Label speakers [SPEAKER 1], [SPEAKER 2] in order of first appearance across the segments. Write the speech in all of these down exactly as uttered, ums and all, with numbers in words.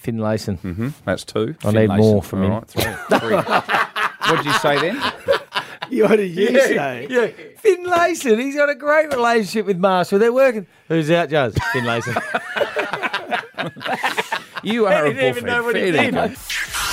[SPEAKER 1] Finlayson.
[SPEAKER 2] Mm-hmm. That's two.
[SPEAKER 1] I need
[SPEAKER 2] Finlayson.
[SPEAKER 1] more from him.
[SPEAKER 2] All right, three. three. What did you say then?
[SPEAKER 3] What did you
[SPEAKER 1] yeah,
[SPEAKER 3] say?
[SPEAKER 1] Yeah, Finlayson. He's got a great relationship with Marshall. They're working. Who's out, Jazz? Finlayson.
[SPEAKER 2] You are a
[SPEAKER 1] didn't even know what he
[SPEAKER 2] buffhead.
[SPEAKER 1] did.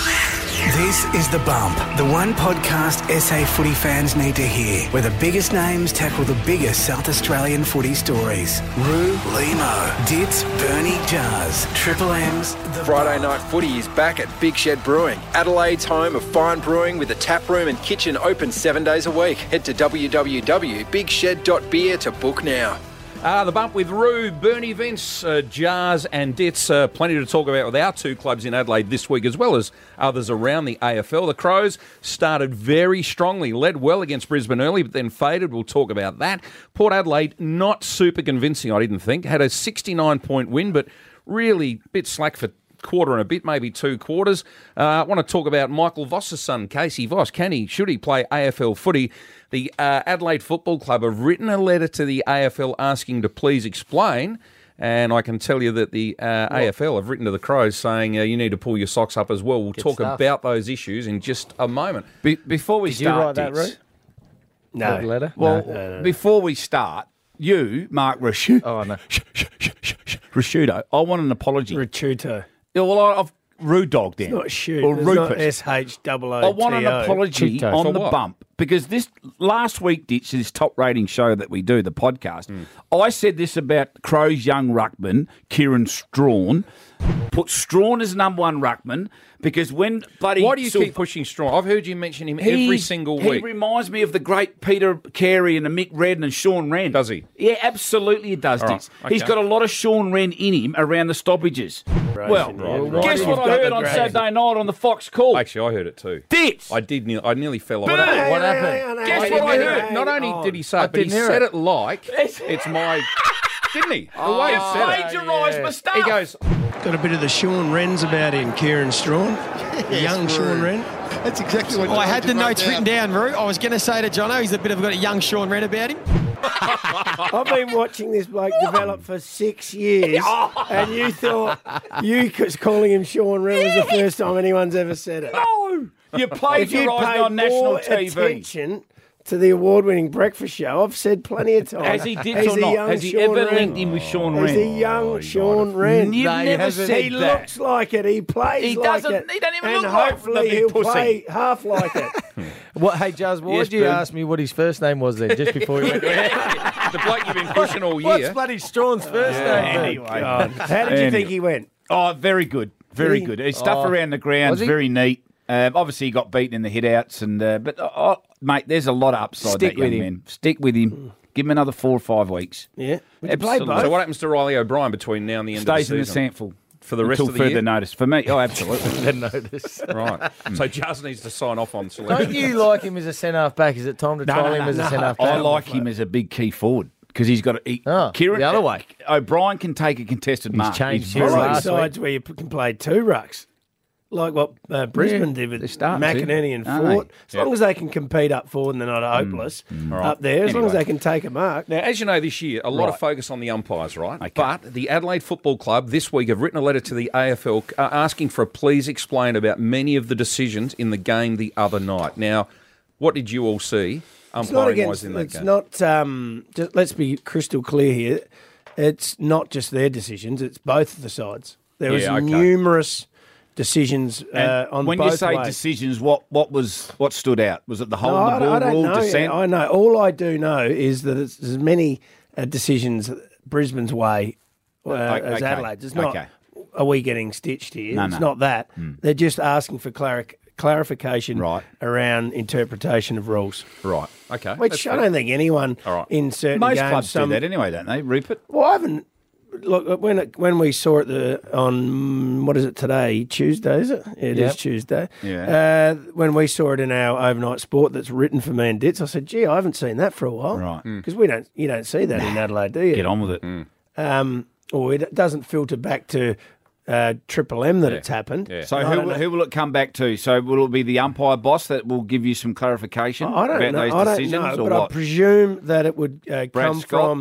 [SPEAKER 4] This is The Bump, the one podcast S A footy fans need to hear, where the biggest names tackle the biggest South Australian footy stories. Roo, Limo, Dits, Bernie, Jars, Triple M's. The
[SPEAKER 5] Friday Night Footy is back at Big Shed Brewing, Adelaide's home of fine brewing with a tap room and kitchen open seven days a week. Head to w w w dot big shed dot beer to book now.
[SPEAKER 2] Uh, the Bump with Roo, Bernie, Vince, uh, Jars and Dits. Uh, plenty to talk about with our two clubs in Adelaide this week, as well as others around the A F L. The Crows started very strongly, led well against Brisbane early, but then faded. We'll talk about that. Port Adelaide, not super convincing, I didn't think. Had a sixty-nine point win, but really a bit slack for quarter and a bit, maybe two quarters. Uh, I want to talk about Michael Voss's son, Casey Voss. Can he, should he play A F L footy? The uh, Adelaide Football Club have written a letter to the A F L asking to please explain, and I can tell you that the uh, A F L have written to the Crows saying uh, you need to pull your socks up as well. We'll
[SPEAKER 1] Good
[SPEAKER 2] talk
[SPEAKER 1] stuff.
[SPEAKER 2] about those issues in just a moment.
[SPEAKER 6] Be- before we
[SPEAKER 1] Did you
[SPEAKER 6] start,
[SPEAKER 1] write that,
[SPEAKER 6] Dits,
[SPEAKER 1] Roo?
[SPEAKER 3] No.
[SPEAKER 1] That letter?
[SPEAKER 6] Well,
[SPEAKER 1] No.
[SPEAKER 3] no, no.
[SPEAKER 6] before we start, you, Mark Rashudo,
[SPEAKER 1] Oh, no.
[SPEAKER 6] Rashudo, I want an apology.
[SPEAKER 3] Rachuto.
[SPEAKER 6] Yeah, well, I- I've rude dogged him.
[SPEAKER 3] Not shoot.
[SPEAKER 6] Or
[SPEAKER 3] It's
[SPEAKER 6] Rupert.
[SPEAKER 3] not S H O O.
[SPEAKER 6] I want an apology
[SPEAKER 1] Chito.
[SPEAKER 6] on
[SPEAKER 2] For
[SPEAKER 6] the
[SPEAKER 2] what?
[SPEAKER 6] bump because this last week, Ditch, this top rating show that we do, the podcast,
[SPEAKER 2] Mm.
[SPEAKER 6] I said this about Crow's young ruckman, Kieran Strawn. Put Strawn as number one ruckman because when bloody
[SPEAKER 2] Why do you
[SPEAKER 6] Sil-
[SPEAKER 2] keep pushing Strong? I've heard you mention him every
[SPEAKER 6] He's-
[SPEAKER 2] single
[SPEAKER 6] He
[SPEAKER 2] week.
[SPEAKER 6] reminds me of the great Peter Carey and the Mick Redden and Sean Wren.
[SPEAKER 2] Does he?
[SPEAKER 6] Yeah, absolutely it does,
[SPEAKER 2] All
[SPEAKER 6] Dits.
[SPEAKER 2] right,
[SPEAKER 6] He's
[SPEAKER 2] okay.
[SPEAKER 6] got a lot of Sean Wren in him around the stoppages. Well,
[SPEAKER 3] right.
[SPEAKER 6] guess
[SPEAKER 3] You've
[SPEAKER 6] what
[SPEAKER 3] got
[SPEAKER 6] I heard
[SPEAKER 3] the
[SPEAKER 6] on
[SPEAKER 3] grade.
[SPEAKER 6] Saturday night on the Fox call?
[SPEAKER 2] Actually, I heard it too.
[SPEAKER 6] Dits!
[SPEAKER 2] I did. Ne- I nearly fell off.
[SPEAKER 6] But-
[SPEAKER 2] What
[SPEAKER 3] Hang on,
[SPEAKER 1] happened?
[SPEAKER 3] hang on, hang
[SPEAKER 6] Guess
[SPEAKER 3] on,
[SPEAKER 6] what I
[SPEAKER 3] hang
[SPEAKER 6] heard?
[SPEAKER 3] on,
[SPEAKER 2] Not
[SPEAKER 3] hang
[SPEAKER 2] only
[SPEAKER 3] on.
[SPEAKER 2] did he say
[SPEAKER 1] I
[SPEAKER 2] it, but he
[SPEAKER 1] didn't hear
[SPEAKER 2] said
[SPEAKER 1] it.
[SPEAKER 2] it like it's my... Didn't he? The way he said it.
[SPEAKER 6] Plagiarised my stuff.
[SPEAKER 2] He goes,
[SPEAKER 3] Got a bit of the Sean Wrens about him, Kieran Strawn. The young Sean Wren.
[SPEAKER 7] That's exactly what
[SPEAKER 8] I had the
[SPEAKER 7] Johnny
[SPEAKER 8] notes
[SPEAKER 7] wrote
[SPEAKER 8] written down, Roo. I was going to say to Jono, he's a bit of got a young Sean Wren about him.
[SPEAKER 3] I've been watching this bloke develop for six years, and you thought you was calling him Sean Wren was the first time anyone's ever said it.
[SPEAKER 6] No! You
[SPEAKER 3] If you'd
[SPEAKER 6] plagiarised
[SPEAKER 3] paid
[SPEAKER 6] me on national
[SPEAKER 3] more
[SPEAKER 6] T V.
[SPEAKER 3] attention to the award-winning breakfast show, I've said plenty of times.
[SPEAKER 6] Has he did
[SPEAKER 3] he's
[SPEAKER 6] or
[SPEAKER 3] a
[SPEAKER 6] not?
[SPEAKER 3] young
[SPEAKER 6] Has he
[SPEAKER 3] Sean
[SPEAKER 6] ever
[SPEAKER 3] Wren.
[SPEAKER 6] linked him with Sean
[SPEAKER 3] He's
[SPEAKER 6] Wren?
[SPEAKER 3] a young Sean Wren.
[SPEAKER 6] You've
[SPEAKER 1] No, he
[SPEAKER 6] never
[SPEAKER 1] hasn't.
[SPEAKER 6] said
[SPEAKER 3] He
[SPEAKER 6] that.
[SPEAKER 3] looks like it. He plays
[SPEAKER 6] He
[SPEAKER 3] like
[SPEAKER 6] doesn't-
[SPEAKER 3] it.
[SPEAKER 6] he don't even
[SPEAKER 3] and
[SPEAKER 6] look like
[SPEAKER 3] hopefully
[SPEAKER 6] the big
[SPEAKER 3] he'll
[SPEAKER 6] pussy.
[SPEAKER 3] play half like it.
[SPEAKER 1] What? Hey, Jazz, why
[SPEAKER 6] Yes,
[SPEAKER 1] did you
[SPEAKER 6] Boone.
[SPEAKER 1] ask me what his first name was then, just before he went?
[SPEAKER 2] the bloke you've been pushing all
[SPEAKER 1] What's
[SPEAKER 2] year.
[SPEAKER 1] bloody Strawn's first name?
[SPEAKER 6] Anyway.
[SPEAKER 3] God. How did you
[SPEAKER 6] Anyway.
[SPEAKER 3] think he went?
[SPEAKER 6] Oh, very good. Very
[SPEAKER 3] He-
[SPEAKER 6] good. His stuff
[SPEAKER 1] Oh.
[SPEAKER 6] around the ground
[SPEAKER 1] Was
[SPEAKER 6] is
[SPEAKER 1] he?
[SPEAKER 6] very neat. Um, obviously, he got beaten in the hit-outs, and uh, but uh, oh, mate, there's a lot of upside.
[SPEAKER 1] Stick
[SPEAKER 6] that young
[SPEAKER 1] with him.
[SPEAKER 6] man. Stick with him. Give him another four or five weeks.
[SPEAKER 3] Yeah. Would you play
[SPEAKER 6] Absolutely.
[SPEAKER 3] both?
[SPEAKER 2] So what happens to Riley O'Brien between now and the end
[SPEAKER 6] Stays
[SPEAKER 2] of
[SPEAKER 6] in
[SPEAKER 2] the
[SPEAKER 6] the
[SPEAKER 2] season?
[SPEAKER 6] sample
[SPEAKER 2] For the rest
[SPEAKER 6] until
[SPEAKER 2] of the
[SPEAKER 6] further
[SPEAKER 2] year?
[SPEAKER 6] notice. For me, oh, absolutely.
[SPEAKER 1] Didn't notice.
[SPEAKER 2] Right. So Jazz needs to sign off on
[SPEAKER 1] Don't
[SPEAKER 2] selection.
[SPEAKER 1] you like him as a centre half back? Is it time to
[SPEAKER 6] No,
[SPEAKER 1] trial
[SPEAKER 6] no,
[SPEAKER 1] him
[SPEAKER 6] no,
[SPEAKER 1] as a
[SPEAKER 6] no.
[SPEAKER 1] centre half
[SPEAKER 6] I
[SPEAKER 1] back?
[SPEAKER 6] like him as a big key forward because he's got a. He,
[SPEAKER 1] Oh,
[SPEAKER 6] Kieran,
[SPEAKER 1] the other way.
[SPEAKER 6] O'Brien can take a contested
[SPEAKER 1] He's
[SPEAKER 6] mark.
[SPEAKER 1] changed
[SPEAKER 6] He's
[SPEAKER 3] I
[SPEAKER 1] his
[SPEAKER 6] very-
[SPEAKER 3] like
[SPEAKER 1] last
[SPEAKER 3] sides where you p- can play two rucks, like what uh, Brisbane
[SPEAKER 6] Yeah,
[SPEAKER 3] did
[SPEAKER 6] they're
[SPEAKER 3] with
[SPEAKER 6] starting to,
[SPEAKER 3] McInerney and
[SPEAKER 6] aren't they?
[SPEAKER 3] Fort. As long as they can compete up forward and they're not hopeless up there, as long as
[SPEAKER 6] Anyway.
[SPEAKER 3] they can take a mark.
[SPEAKER 2] Now, as you know, this year, a lot of
[SPEAKER 6] Right.
[SPEAKER 2] focus on the umpires, right?
[SPEAKER 6] Okay.
[SPEAKER 2] But the Adelaide Football Club this week have written a letter to the A F L uh, asking for a please explain about many of the decisions in the game the other night. Now, what did you all see
[SPEAKER 3] It's not
[SPEAKER 2] umpiring-wise
[SPEAKER 3] against.
[SPEAKER 2] in that
[SPEAKER 3] It's
[SPEAKER 2] game?
[SPEAKER 3] not. Um, just, let's be crystal clear here. It's not just their decisions. It's both of the sides. There was
[SPEAKER 2] Yeah, okay.
[SPEAKER 3] numerous decisions uh,
[SPEAKER 6] And
[SPEAKER 3] on
[SPEAKER 6] when
[SPEAKER 3] both
[SPEAKER 6] you say
[SPEAKER 3] ways.
[SPEAKER 6] decisions, what what was what stood out? Was it the
[SPEAKER 3] No,
[SPEAKER 6] hold
[SPEAKER 3] I,
[SPEAKER 6] the
[SPEAKER 3] don't- I
[SPEAKER 6] ball
[SPEAKER 3] don't
[SPEAKER 6] rule,
[SPEAKER 3] know.
[SPEAKER 6] dissent?
[SPEAKER 3] I know. All I do know is that it's as many uh, decisions Brisbane's way uh,
[SPEAKER 6] Okay,
[SPEAKER 3] as Adelaide's. It's not.
[SPEAKER 6] okay.
[SPEAKER 3] Are we getting stitched here?
[SPEAKER 6] No,
[SPEAKER 3] it's
[SPEAKER 6] no.
[SPEAKER 3] not that. They're just asking for claric- clarification
[SPEAKER 6] Right.
[SPEAKER 3] around interpretation of rules,
[SPEAKER 2] Right. Okay.
[SPEAKER 3] which
[SPEAKER 2] that's
[SPEAKER 3] I
[SPEAKER 2] fair.
[SPEAKER 3] don't think anyone
[SPEAKER 2] All right.
[SPEAKER 3] in certain
[SPEAKER 6] Most
[SPEAKER 3] games.
[SPEAKER 6] clubs
[SPEAKER 3] some,
[SPEAKER 6] do that anyway, don't they, Rupert?
[SPEAKER 3] Well, I haven't. Look, when it, when we saw it the on mm, what is it today? Tuesday, is it? It is
[SPEAKER 1] Yep.
[SPEAKER 3] Tuesday.
[SPEAKER 6] Yeah.
[SPEAKER 3] Uh, when we saw it in our overnight sport that's written for me and Dits, I said, "Gee, I haven't seen that for a while."
[SPEAKER 6] Right. Mm.
[SPEAKER 3] Because we don't, you don't see that in Adelaide, do you?
[SPEAKER 6] Get on with it.
[SPEAKER 3] Um, or it doesn't filter back to uh, Triple M that it's happened.
[SPEAKER 2] Yeah.
[SPEAKER 6] So
[SPEAKER 3] I
[SPEAKER 6] who,
[SPEAKER 3] don't
[SPEAKER 6] will-
[SPEAKER 3] know.
[SPEAKER 6] who will it come back to? So will it be the umpire boss that will give you some clarification
[SPEAKER 3] I don't
[SPEAKER 6] about
[SPEAKER 3] know.
[SPEAKER 6] those
[SPEAKER 3] I don't
[SPEAKER 6] decisions,
[SPEAKER 3] know,
[SPEAKER 6] or
[SPEAKER 3] but I
[SPEAKER 6] what?
[SPEAKER 3] presume that it would uh,
[SPEAKER 6] Brad
[SPEAKER 3] come
[SPEAKER 6] Scott?
[SPEAKER 3] from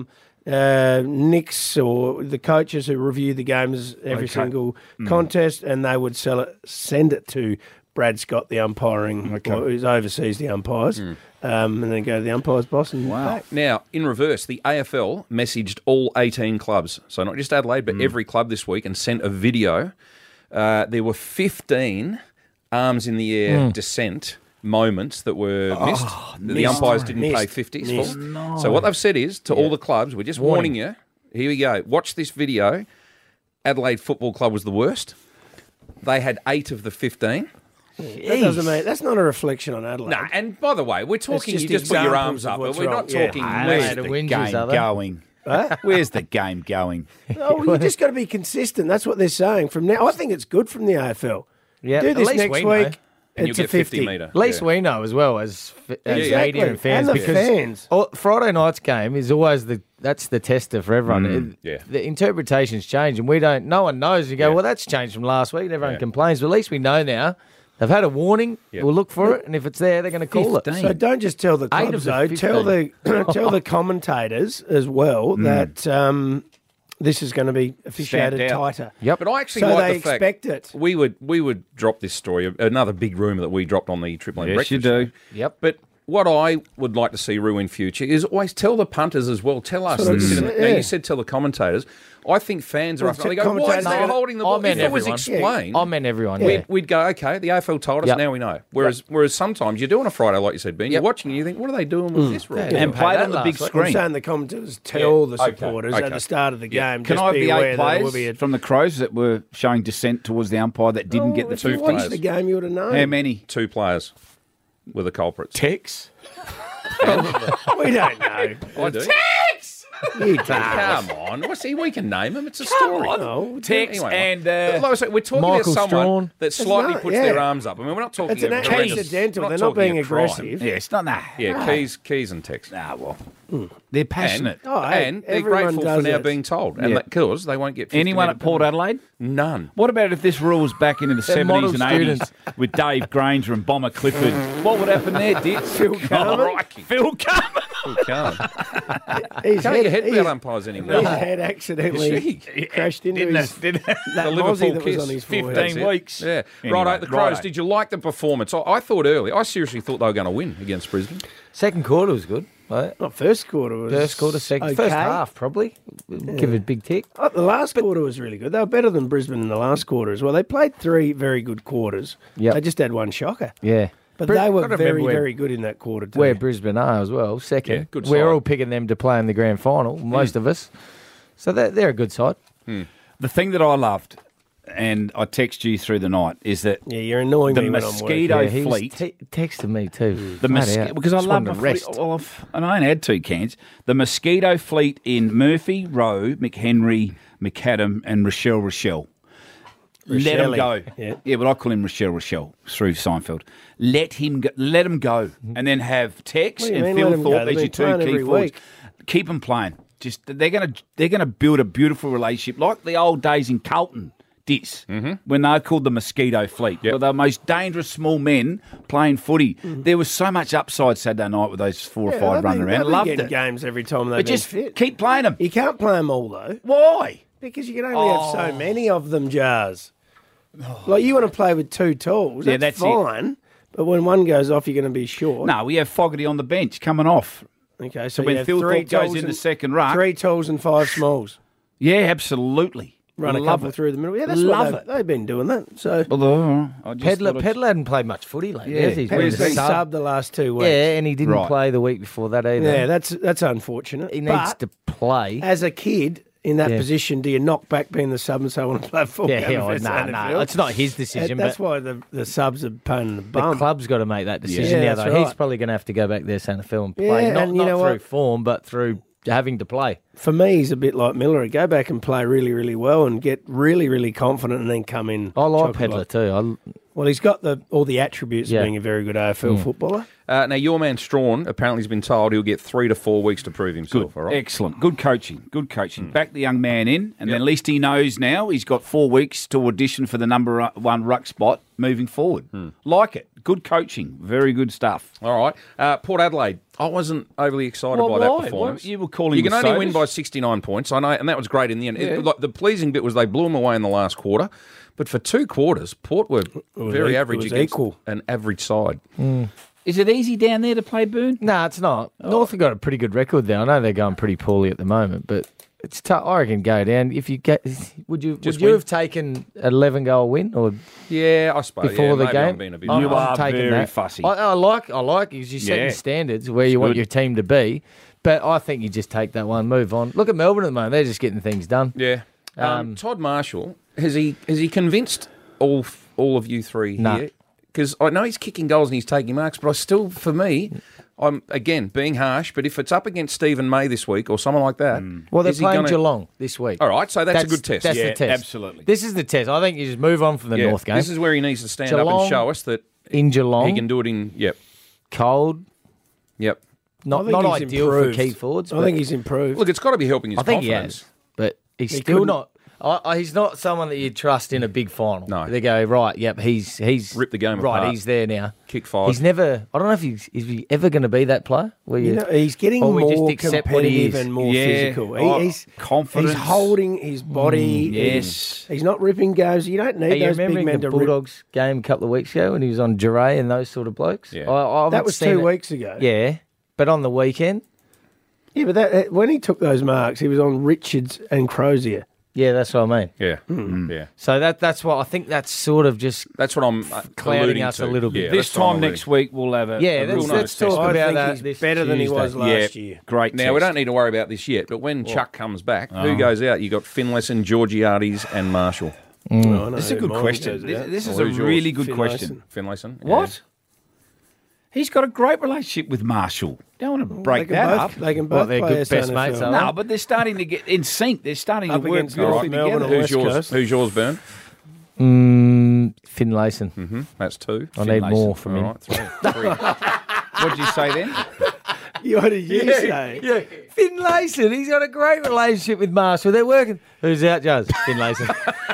[SPEAKER 3] uh, Nick's or the coaches who review the games every
[SPEAKER 6] Okay.
[SPEAKER 3] single contest, and they would sell it, send it to Brad Scott, the umpiring,
[SPEAKER 6] Okay.
[SPEAKER 3] or who oversees the umpires, um, and then go to the umpires boss and
[SPEAKER 6] Wow.
[SPEAKER 3] back.
[SPEAKER 2] Now, in reverse, the A F L messaged all eighteen clubs, so not just Adelaide, but every club this week, and sent a video. Uh, there were fifteen arms in the air descent moments that were missed. that the
[SPEAKER 3] missed.
[SPEAKER 2] umpires didn't
[SPEAKER 3] Missed.
[SPEAKER 2] pay fifties
[SPEAKER 3] Missed.
[SPEAKER 2] for. So what they've said is, to all the clubs, we're just warning you, here we go, watch this video. Adelaide Football Club was the worst. They had eight of the fifteen.
[SPEAKER 3] That doesn't mean that's not a reflection on Adelaide.
[SPEAKER 2] No, and by the way, we're talking,
[SPEAKER 3] just
[SPEAKER 2] you just put your
[SPEAKER 3] examples
[SPEAKER 2] arms
[SPEAKER 3] of
[SPEAKER 2] up, but
[SPEAKER 3] what's
[SPEAKER 2] we're
[SPEAKER 3] wrong.
[SPEAKER 2] not
[SPEAKER 3] Yeah.
[SPEAKER 2] talking
[SPEAKER 6] Ah,
[SPEAKER 2] less.
[SPEAKER 6] Where's
[SPEAKER 1] the
[SPEAKER 6] the
[SPEAKER 1] whinges,
[SPEAKER 6] game
[SPEAKER 1] are they?
[SPEAKER 6] going? Where's the game going?
[SPEAKER 3] Oh, well, you just got to be consistent. That's what they're saying from now. I think it's good from the A F L.
[SPEAKER 1] Yeah,
[SPEAKER 3] Do
[SPEAKER 1] at
[SPEAKER 3] this
[SPEAKER 1] least
[SPEAKER 3] next
[SPEAKER 1] we know.
[SPEAKER 3] week.
[SPEAKER 2] And
[SPEAKER 3] It's
[SPEAKER 2] you'll
[SPEAKER 3] a
[SPEAKER 2] get fifty,
[SPEAKER 3] fifty.
[SPEAKER 2] metre.
[SPEAKER 1] At least
[SPEAKER 2] Yeah.
[SPEAKER 1] we know as well as, f- as
[SPEAKER 3] Exactly.
[SPEAKER 1] media and fans,
[SPEAKER 3] And the
[SPEAKER 1] because
[SPEAKER 3] fans.
[SPEAKER 1] all- Friday night's game is always the that's the tester for everyone. It-
[SPEAKER 2] yeah.
[SPEAKER 1] The interpretations change, and we don't. No one knows. You go,
[SPEAKER 2] Yeah.
[SPEAKER 1] well, that's changed from last week, and everyone
[SPEAKER 2] Yeah.
[SPEAKER 1] complains. But at least we know now. They've had a warning.
[SPEAKER 2] Yeah.
[SPEAKER 1] We'll look for it, and if it's there, they're going to call it.
[SPEAKER 6] fifteen.
[SPEAKER 3] So don't just tell the
[SPEAKER 1] Eight
[SPEAKER 3] clubs
[SPEAKER 1] of the
[SPEAKER 3] though. Tell the tell the commentators as well that um, this is going to be officiated
[SPEAKER 6] Stamped out.
[SPEAKER 3] tighter.
[SPEAKER 1] Yep.
[SPEAKER 2] But I actually
[SPEAKER 3] So
[SPEAKER 2] like
[SPEAKER 3] they
[SPEAKER 2] the fact
[SPEAKER 3] expect it.
[SPEAKER 2] we would we would drop this story, another big rumour that we dropped on the Triple M
[SPEAKER 6] Yes,
[SPEAKER 2] Breakfast
[SPEAKER 6] you do.
[SPEAKER 2] Show.
[SPEAKER 1] Yep.
[SPEAKER 2] But what I would like to see Rue in future is always tell the punters as well. Tell us.
[SPEAKER 3] That's what
[SPEAKER 2] that
[SPEAKER 3] I
[SPEAKER 2] sit in
[SPEAKER 3] said,
[SPEAKER 2] the- now,
[SPEAKER 3] yeah.
[SPEAKER 2] you said tell the commentators. I think fans are
[SPEAKER 3] Well,
[SPEAKER 2] after. They
[SPEAKER 3] t-
[SPEAKER 2] go, why is
[SPEAKER 3] commentators
[SPEAKER 2] they
[SPEAKER 3] are-
[SPEAKER 2] holding the
[SPEAKER 1] I
[SPEAKER 2] ball?
[SPEAKER 1] meant
[SPEAKER 2] If it was
[SPEAKER 1] everyone.
[SPEAKER 2] explained,
[SPEAKER 1] I meant everyone.
[SPEAKER 3] Yeah.
[SPEAKER 1] Yeah.
[SPEAKER 2] we'd, we'd go, okay, the A F L told us,
[SPEAKER 1] Yep.
[SPEAKER 2] now we know. Whereas whereas sometimes you're doing a Friday, like you said, Ben, you're
[SPEAKER 1] Yep.
[SPEAKER 2] watching and you think, what are they doing with this rule?
[SPEAKER 1] Yeah.
[SPEAKER 6] And
[SPEAKER 1] Paid
[SPEAKER 6] play it
[SPEAKER 1] that
[SPEAKER 6] on the
[SPEAKER 1] last
[SPEAKER 6] big
[SPEAKER 1] week.
[SPEAKER 3] I'm
[SPEAKER 6] screen.
[SPEAKER 3] saying the commentators tell the
[SPEAKER 2] Okay,
[SPEAKER 3] supporters
[SPEAKER 2] okay.
[SPEAKER 3] at the start of the
[SPEAKER 2] Yeah.
[SPEAKER 3] game.
[SPEAKER 6] Can
[SPEAKER 3] just
[SPEAKER 6] I have
[SPEAKER 3] be
[SPEAKER 6] the
[SPEAKER 3] aware
[SPEAKER 6] eight
[SPEAKER 3] that it will
[SPEAKER 6] players
[SPEAKER 3] be a
[SPEAKER 6] from the Crows that were showing dissent towards the umpire that didn't get the
[SPEAKER 3] if
[SPEAKER 6] two
[SPEAKER 3] you watched
[SPEAKER 6] players?
[SPEAKER 3] the game, you would have known.
[SPEAKER 6] How many?
[SPEAKER 2] Two players were the culprits.
[SPEAKER 1] Tex.
[SPEAKER 3] We don't know.
[SPEAKER 2] I do.
[SPEAKER 3] You don't.
[SPEAKER 2] Come on. What's he? We can name him. It's a story.
[SPEAKER 3] No.
[SPEAKER 6] Tex
[SPEAKER 2] Anyway,
[SPEAKER 6] and uh,
[SPEAKER 2] like I say, we're talking
[SPEAKER 1] Michael
[SPEAKER 2] about someone
[SPEAKER 1] Strawn.
[SPEAKER 2] that slightly
[SPEAKER 3] not-
[SPEAKER 2] puts
[SPEAKER 3] yeah.
[SPEAKER 2] their arms up. I mean, we're not talking
[SPEAKER 3] It's an
[SPEAKER 2] a horrendous-
[SPEAKER 3] accidental.
[SPEAKER 2] we're
[SPEAKER 3] They're not
[SPEAKER 2] talking
[SPEAKER 3] being
[SPEAKER 2] a crime.
[SPEAKER 3] aggressive.
[SPEAKER 6] yeah, it's not that.
[SPEAKER 2] Yeah, Keys, Keys and Tex.
[SPEAKER 6] Ah, well, they're passionate.
[SPEAKER 2] And,
[SPEAKER 3] Oh, hey,
[SPEAKER 2] and they're
[SPEAKER 3] everyone
[SPEAKER 2] grateful for
[SPEAKER 3] does
[SPEAKER 2] now
[SPEAKER 3] it.
[SPEAKER 2] being told. And
[SPEAKER 6] Yeah.
[SPEAKER 2] because they won't get fifty
[SPEAKER 6] Anyone
[SPEAKER 2] minute
[SPEAKER 6] at Port Adelaide?
[SPEAKER 2] None.
[SPEAKER 6] What about if this rule's back into the
[SPEAKER 1] They're model
[SPEAKER 6] seventies and eighties
[SPEAKER 1] students.
[SPEAKER 6] with Dave Granger and Bomber Clifford? What would happen there, Dick? Phil
[SPEAKER 3] Carman?
[SPEAKER 6] Phil Carman.
[SPEAKER 2] You can't.
[SPEAKER 3] His
[SPEAKER 2] Can't get head
[SPEAKER 3] his-
[SPEAKER 2] about umpires anymore.
[SPEAKER 3] His head accidentally
[SPEAKER 2] She-
[SPEAKER 3] crashed into
[SPEAKER 6] Didn't
[SPEAKER 3] his,
[SPEAKER 6] it? Didn't it?
[SPEAKER 3] that
[SPEAKER 2] The
[SPEAKER 3] Mozzie
[SPEAKER 2] Liverpool
[SPEAKER 3] that
[SPEAKER 2] kiss.
[SPEAKER 3] was on his forehead.
[SPEAKER 6] fifteen
[SPEAKER 2] That's it.
[SPEAKER 6] weeks.
[SPEAKER 2] Yeah.
[SPEAKER 6] Anyway,
[SPEAKER 2] right, the Crows,
[SPEAKER 6] righto.
[SPEAKER 2] did you like the performance? I, I thought early, I seriously thought they were going to win against Brisbane.
[SPEAKER 1] Second quarter was good. Right?
[SPEAKER 3] Not first quarter was
[SPEAKER 1] First quarter, second,
[SPEAKER 3] okay.
[SPEAKER 1] first half probably. Give it a big tick.
[SPEAKER 3] Oh, the last quarter was really good. They were better than Brisbane in the last quarter as well. They played three very good quarters.
[SPEAKER 1] Yep.
[SPEAKER 3] They just had one shocker.
[SPEAKER 1] Yeah.
[SPEAKER 3] But
[SPEAKER 1] Bri-
[SPEAKER 3] they were
[SPEAKER 1] gotta
[SPEAKER 3] very,
[SPEAKER 1] remember where-
[SPEAKER 3] very good in that quarter too.
[SPEAKER 1] Where Brisbane are as well, second.
[SPEAKER 2] Yeah, good
[SPEAKER 1] We're
[SPEAKER 2] side.
[SPEAKER 1] all picking them to play in the grand final, most of us. So they're, they're a good side.
[SPEAKER 6] The thing that I loved, and I text you through the night, is that
[SPEAKER 3] Yeah, you're annoying
[SPEAKER 6] the
[SPEAKER 3] me when I'm working.
[SPEAKER 6] mosquito
[SPEAKER 1] Yeah, he was
[SPEAKER 6] fleet.
[SPEAKER 1] te- texting me too.
[SPEAKER 6] The
[SPEAKER 1] Flat
[SPEAKER 6] mosquito,
[SPEAKER 1] out.
[SPEAKER 6] because I
[SPEAKER 1] Just
[SPEAKER 6] love
[SPEAKER 1] wanted
[SPEAKER 6] my
[SPEAKER 1] to
[SPEAKER 6] rest.
[SPEAKER 1] rest.
[SPEAKER 6] Well, I've- and I only had two cans. The mosquito fleet in Murphy, Rowe, McHenry, McAdam, and Rochelle Rochelle. Let him
[SPEAKER 3] Rochelle.
[SPEAKER 6] go.
[SPEAKER 3] Yeah.
[SPEAKER 6] but I call him Rochelle Rochelle through Seinfeld. Let him go. Let him go, and then have Tex
[SPEAKER 3] What do you
[SPEAKER 6] and
[SPEAKER 3] mean, let
[SPEAKER 6] Phil
[SPEAKER 3] him go?
[SPEAKER 6] Thorpe
[SPEAKER 3] They've
[SPEAKER 6] as your
[SPEAKER 3] been
[SPEAKER 6] two
[SPEAKER 3] playing
[SPEAKER 6] key
[SPEAKER 3] every
[SPEAKER 6] forwards.
[SPEAKER 3] week.
[SPEAKER 6] Keep them playing. Just they're gonna they're gonna build a beautiful relationship like the old days in Carlton. Dis
[SPEAKER 3] Mm-hmm.
[SPEAKER 6] when they were called the Mosquito Fleet. Well, they were the most dangerous small men playing footy. There was so much upside Saturday night with those four or
[SPEAKER 3] Mm-hmm. Yeah,
[SPEAKER 6] five
[SPEAKER 3] they've
[SPEAKER 6] running
[SPEAKER 3] been-
[SPEAKER 6] around.
[SPEAKER 3] they've been
[SPEAKER 6] Loved
[SPEAKER 3] getting
[SPEAKER 6] it.
[SPEAKER 3] games every time they've
[SPEAKER 6] But
[SPEAKER 3] been
[SPEAKER 6] just
[SPEAKER 3] fit.
[SPEAKER 6] keep playing them.
[SPEAKER 3] You can't play them all though,
[SPEAKER 6] Why?
[SPEAKER 3] because you can only have so many of them. Jars. Like you want to play with two tools.
[SPEAKER 6] Yeah,
[SPEAKER 3] that's,
[SPEAKER 6] that's it.
[SPEAKER 3] fine. But when one goes off, you're going to be short.
[SPEAKER 6] No, we have Fogarty on the bench coming off.
[SPEAKER 3] Okay, so
[SPEAKER 6] when
[SPEAKER 3] you have
[SPEAKER 6] Phil
[SPEAKER 3] three
[SPEAKER 6] Thorpe goes
[SPEAKER 3] tools
[SPEAKER 6] in the
[SPEAKER 3] and-
[SPEAKER 6] second ruck-
[SPEAKER 3] three tools and five smalls.
[SPEAKER 6] Yeah, absolutely.
[SPEAKER 3] Run a
[SPEAKER 6] Love
[SPEAKER 3] couple
[SPEAKER 6] it.
[SPEAKER 3] through the middle. Yeah, that's
[SPEAKER 6] Love
[SPEAKER 3] what
[SPEAKER 6] it.
[SPEAKER 3] they've, they've been doing that. So
[SPEAKER 6] Although, I just
[SPEAKER 1] Pedler,
[SPEAKER 6] thought I'd-
[SPEAKER 1] Pedler hadn't played much footy lately.
[SPEAKER 6] Yeah,
[SPEAKER 1] has he? He's been
[SPEAKER 3] he's been
[SPEAKER 1] sub.
[SPEAKER 3] subbed the last two weeks.
[SPEAKER 1] Yeah, and he didn't
[SPEAKER 6] Right.
[SPEAKER 1] play the week before that either.
[SPEAKER 3] Yeah, that's that's unfortunate.
[SPEAKER 1] he needs
[SPEAKER 3] But
[SPEAKER 1] to play.
[SPEAKER 3] as a kid in that
[SPEAKER 1] Yeah.
[SPEAKER 3] position, do you knock back being the sub and say I want to play full
[SPEAKER 1] Yeah,
[SPEAKER 3] game
[SPEAKER 1] yeah,
[SPEAKER 3] versus
[SPEAKER 1] no,
[SPEAKER 3] N F
[SPEAKER 1] no,
[SPEAKER 3] L?
[SPEAKER 1] it's not his decision,
[SPEAKER 3] That's
[SPEAKER 1] but-
[SPEAKER 3] why the, the subs are paying the
[SPEAKER 1] The
[SPEAKER 3] bum.
[SPEAKER 1] club's got to make that decision
[SPEAKER 3] Yeah,
[SPEAKER 1] now,
[SPEAKER 3] that's
[SPEAKER 1] though. He's
[SPEAKER 3] right.
[SPEAKER 1] probably going to have to go back there, Santa Phil, and play.
[SPEAKER 3] Yeah,
[SPEAKER 1] not
[SPEAKER 3] and you
[SPEAKER 1] not
[SPEAKER 3] know
[SPEAKER 1] through
[SPEAKER 3] what?
[SPEAKER 1] form, but through having to play.
[SPEAKER 3] For me, he's a bit like Miller. Go back and play really, really well and get really, really confident and then come in.
[SPEAKER 1] I like
[SPEAKER 3] chock-a-block.
[SPEAKER 1] Pedler too.
[SPEAKER 3] Well, he's got the all the attributes
[SPEAKER 1] Yeah.
[SPEAKER 3] of being a very good A F L footballer.
[SPEAKER 2] Uh, now, your man Strawn apparently has been told he'll get three to four weeks to prove himself.
[SPEAKER 6] Good,
[SPEAKER 2] All right?
[SPEAKER 6] excellent, good coaching, good coaching.
[SPEAKER 2] Hmm.
[SPEAKER 6] Back the young man in, and
[SPEAKER 2] Yep.
[SPEAKER 6] then at least he knows now he's got four weeks to audition for the number one ruck spot moving forward.
[SPEAKER 2] Hmm.
[SPEAKER 6] Like it, good coaching, very good stuff.
[SPEAKER 2] All right. Uh, Port Adelaide. I wasn't overly excited
[SPEAKER 6] Well,
[SPEAKER 2] by that
[SPEAKER 6] why?
[SPEAKER 2] performance.
[SPEAKER 6] What- you were calling
[SPEAKER 2] You can
[SPEAKER 6] the
[SPEAKER 2] only
[SPEAKER 6] Sobers?
[SPEAKER 2] win by sixty-nine points. I know, and that was great in the end. It-
[SPEAKER 6] Yeah.
[SPEAKER 2] like, the pleasing bit was they blew them away in the last quarter, but for two quarters, Port were
[SPEAKER 3] was
[SPEAKER 2] very
[SPEAKER 3] e- it
[SPEAKER 2] average
[SPEAKER 3] was
[SPEAKER 2] against
[SPEAKER 3] equal.
[SPEAKER 2] an average side.
[SPEAKER 6] Is it easy down there to play Burn?
[SPEAKER 1] No, it's not. North have got a pretty good record there. I know they're going pretty poorly at the moment, but it's tough. I reckon go down. If you get, would you
[SPEAKER 2] Just
[SPEAKER 1] would you
[SPEAKER 2] win.
[SPEAKER 1] have taken an eleven goal win or
[SPEAKER 2] Yeah, I suppose.
[SPEAKER 1] before
[SPEAKER 2] yeah,
[SPEAKER 1] the
[SPEAKER 2] maybe
[SPEAKER 1] game?
[SPEAKER 2] I'm being a bit
[SPEAKER 1] I'm-
[SPEAKER 6] You
[SPEAKER 1] I'm
[SPEAKER 6] are
[SPEAKER 1] taking
[SPEAKER 6] very
[SPEAKER 1] that.
[SPEAKER 6] fussy.
[SPEAKER 1] I, I like I like because you're setting
[SPEAKER 6] Yeah.
[SPEAKER 1] standards where you want
[SPEAKER 6] good.
[SPEAKER 1] your team to be. But I think you just take that one, move on. Look at Melbourne at the moment; they're just getting things done.
[SPEAKER 2] Yeah. Um,
[SPEAKER 1] Um,
[SPEAKER 2] Todd Marshall, has he has he convinced all f- all of you three
[SPEAKER 1] No.
[SPEAKER 2] here? Because I know he's kicking goals and he's taking marks, but I still, for me, I'm again being harsh. But if it's up against Stephen May this week or someone like that,
[SPEAKER 1] Well, they're
[SPEAKER 2] is he
[SPEAKER 1] playing
[SPEAKER 2] gonna-
[SPEAKER 1] Geelong this week.
[SPEAKER 2] All right, so that's, a good test.
[SPEAKER 1] That's
[SPEAKER 6] Yeah,
[SPEAKER 1] the test.
[SPEAKER 6] absolutely.
[SPEAKER 1] This is the test. I think you just move on from the
[SPEAKER 2] Yeah,
[SPEAKER 1] North game.
[SPEAKER 2] This is where he needs to stand up
[SPEAKER 1] Geelong
[SPEAKER 2] and show us that
[SPEAKER 1] in Geelong,
[SPEAKER 2] he can do it in. Yep,
[SPEAKER 1] cold,
[SPEAKER 2] yep.
[SPEAKER 1] not
[SPEAKER 3] I think
[SPEAKER 1] not
[SPEAKER 3] he's
[SPEAKER 1] ideal
[SPEAKER 3] improved.
[SPEAKER 1] for key forwards.
[SPEAKER 3] I
[SPEAKER 1] but
[SPEAKER 3] think he's improved.
[SPEAKER 2] Look, it's got to be helping his
[SPEAKER 1] I think he
[SPEAKER 2] confidence.
[SPEAKER 1] has, but he's
[SPEAKER 3] He
[SPEAKER 1] still
[SPEAKER 3] couldn't-
[SPEAKER 1] not. I, I, he's not someone that you trust in a big final.
[SPEAKER 2] No.
[SPEAKER 1] They go right. Yep, he's he's
[SPEAKER 2] Rip the game
[SPEAKER 1] right.
[SPEAKER 2] apart.
[SPEAKER 1] He's there now.
[SPEAKER 2] Kick five.
[SPEAKER 1] He's never. I don't know if he's is he ever going to be that player. Where you,
[SPEAKER 3] You know, he's getting
[SPEAKER 1] or we just
[SPEAKER 3] more
[SPEAKER 1] accept what he
[SPEAKER 3] competitive
[SPEAKER 1] is.
[SPEAKER 3] and more
[SPEAKER 6] Yeah.
[SPEAKER 3] physical. He,
[SPEAKER 6] Oh,
[SPEAKER 3] he's
[SPEAKER 6] confidence.
[SPEAKER 3] He's holding his body.
[SPEAKER 6] yes.
[SPEAKER 3] He's, he's not ripping games. You don't need
[SPEAKER 1] Hey, you
[SPEAKER 3] those
[SPEAKER 1] remember
[SPEAKER 3] big men
[SPEAKER 1] the
[SPEAKER 3] to rip.
[SPEAKER 1] Bulldogs game a couple of weeks ago when he was on Duray and those sort of blokes?
[SPEAKER 2] Yeah.
[SPEAKER 1] I, I haven't
[SPEAKER 3] That was
[SPEAKER 1] seen
[SPEAKER 3] two
[SPEAKER 1] it.
[SPEAKER 3] weeks ago.
[SPEAKER 1] Yeah, but on the weekend,
[SPEAKER 3] Yeah, but that, when he took those marks, he was on Richards and Crozier.
[SPEAKER 1] yeah, that's what I mean.
[SPEAKER 2] Yeah,
[SPEAKER 1] Hmm.
[SPEAKER 2] yeah.
[SPEAKER 1] So that that's what I think. That's sort of just
[SPEAKER 2] That's what I'm uh,
[SPEAKER 1] Clouding
[SPEAKER 2] alluding
[SPEAKER 1] us
[SPEAKER 2] to.
[SPEAKER 1] a little bit.
[SPEAKER 2] Yeah,
[SPEAKER 6] This
[SPEAKER 2] that's what I'm
[SPEAKER 6] time
[SPEAKER 2] alluding
[SPEAKER 6] next week we'll have a
[SPEAKER 1] yeah.
[SPEAKER 6] a
[SPEAKER 1] Let's,
[SPEAKER 6] real
[SPEAKER 1] let's
[SPEAKER 6] nice
[SPEAKER 1] talk
[SPEAKER 6] test.
[SPEAKER 3] I
[SPEAKER 1] about
[SPEAKER 3] think
[SPEAKER 1] that.
[SPEAKER 3] he's
[SPEAKER 1] this
[SPEAKER 3] better than he
[SPEAKER 1] Tuesday.
[SPEAKER 3] was last
[SPEAKER 6] Yeah,
[SPEAKER 3] year.
[SPEAKER 6] great.
[SPEAKER 2] Now, we
[SPEAKER 6] test.
[SPEAKER 2] don't need to worry about this yet, but when Chuck comes back, who goes out? You got Finlayson, Georgiades, and Marshall.
[SPEAKER 3] Oh, I know
[SPEAKER 6] This is a
[SPEAKER 3] who
[SPEAKER 6] good
[SPEAKER 3] mine
[SPEAKER 6] question.
[SPEAKER 3] goes
[SPEAKER 6] This,
[SPEAKER 3] out.
[SPEAKER 6] this is
[SPEAKER 2] Well,
[SPEAKER 6] a
[SPEAKER 2] who's yours?
[SPEAKER 6] really good
[SPEAKER 3] Finlayson.
[SPEAKER 6] question.
[SPEAKER 2] Finlayson.
[SPEAKER 6] What? He's got a great relationship with Marshall. Don't want to break
[SPEAKER 3] they can
[SPEAKER 6] that
[SPEAKER 3] both,
[SPEAKER 6] up.
[SPEAKER 3] They can
[SPEAKER 1] What,
[SPEAKER 3] both
[SPEAKER 1] they're
[SPEAKER 3] play
[SPEAKER 1] good
[SPEAKER 3] S
[SPEAKER 1] best
[SPEAKER 3] N F L.
[SPEAKER 1] mates, are
[SPEAKER 6] No, but they're starting to get in sync. They're starting
[SPEAKER 3] Up
[SPEAKER 6] to work
[SPEAKER 3] against
[SPEAKER 6] beautifully
[SPEAKER 3] North Melbourne
[SPEAKER 6] together.
[SPEAKER 3] or
[SPEAKER 2] Who's
[SPEAKER 3] West
[SPEAKER 2] yours?
[SPEAKER 3] Coast.
[SPEAKER 2] Who's yours, Burn?
[SPEAKER 1] Mm, Finlayson.
[SPEAKER 2] Mm-hmm. That's two.
[SPEAKER 1] I need
[SPEAKER 6] Finlayson.
[SPEAKER 1] more from
[SPEAKER 2] All
[SPEAKER 1] him.
[SPEAKER 2] right, three. three.
[SPEAKER 6] What did you say then?
[SPEAKER 3] What did you say?
[SPEAKER 1] Yeah, Finlayson. He's got a great relationship with Marshall. They're working. Who's out, Jazz? Finlayson.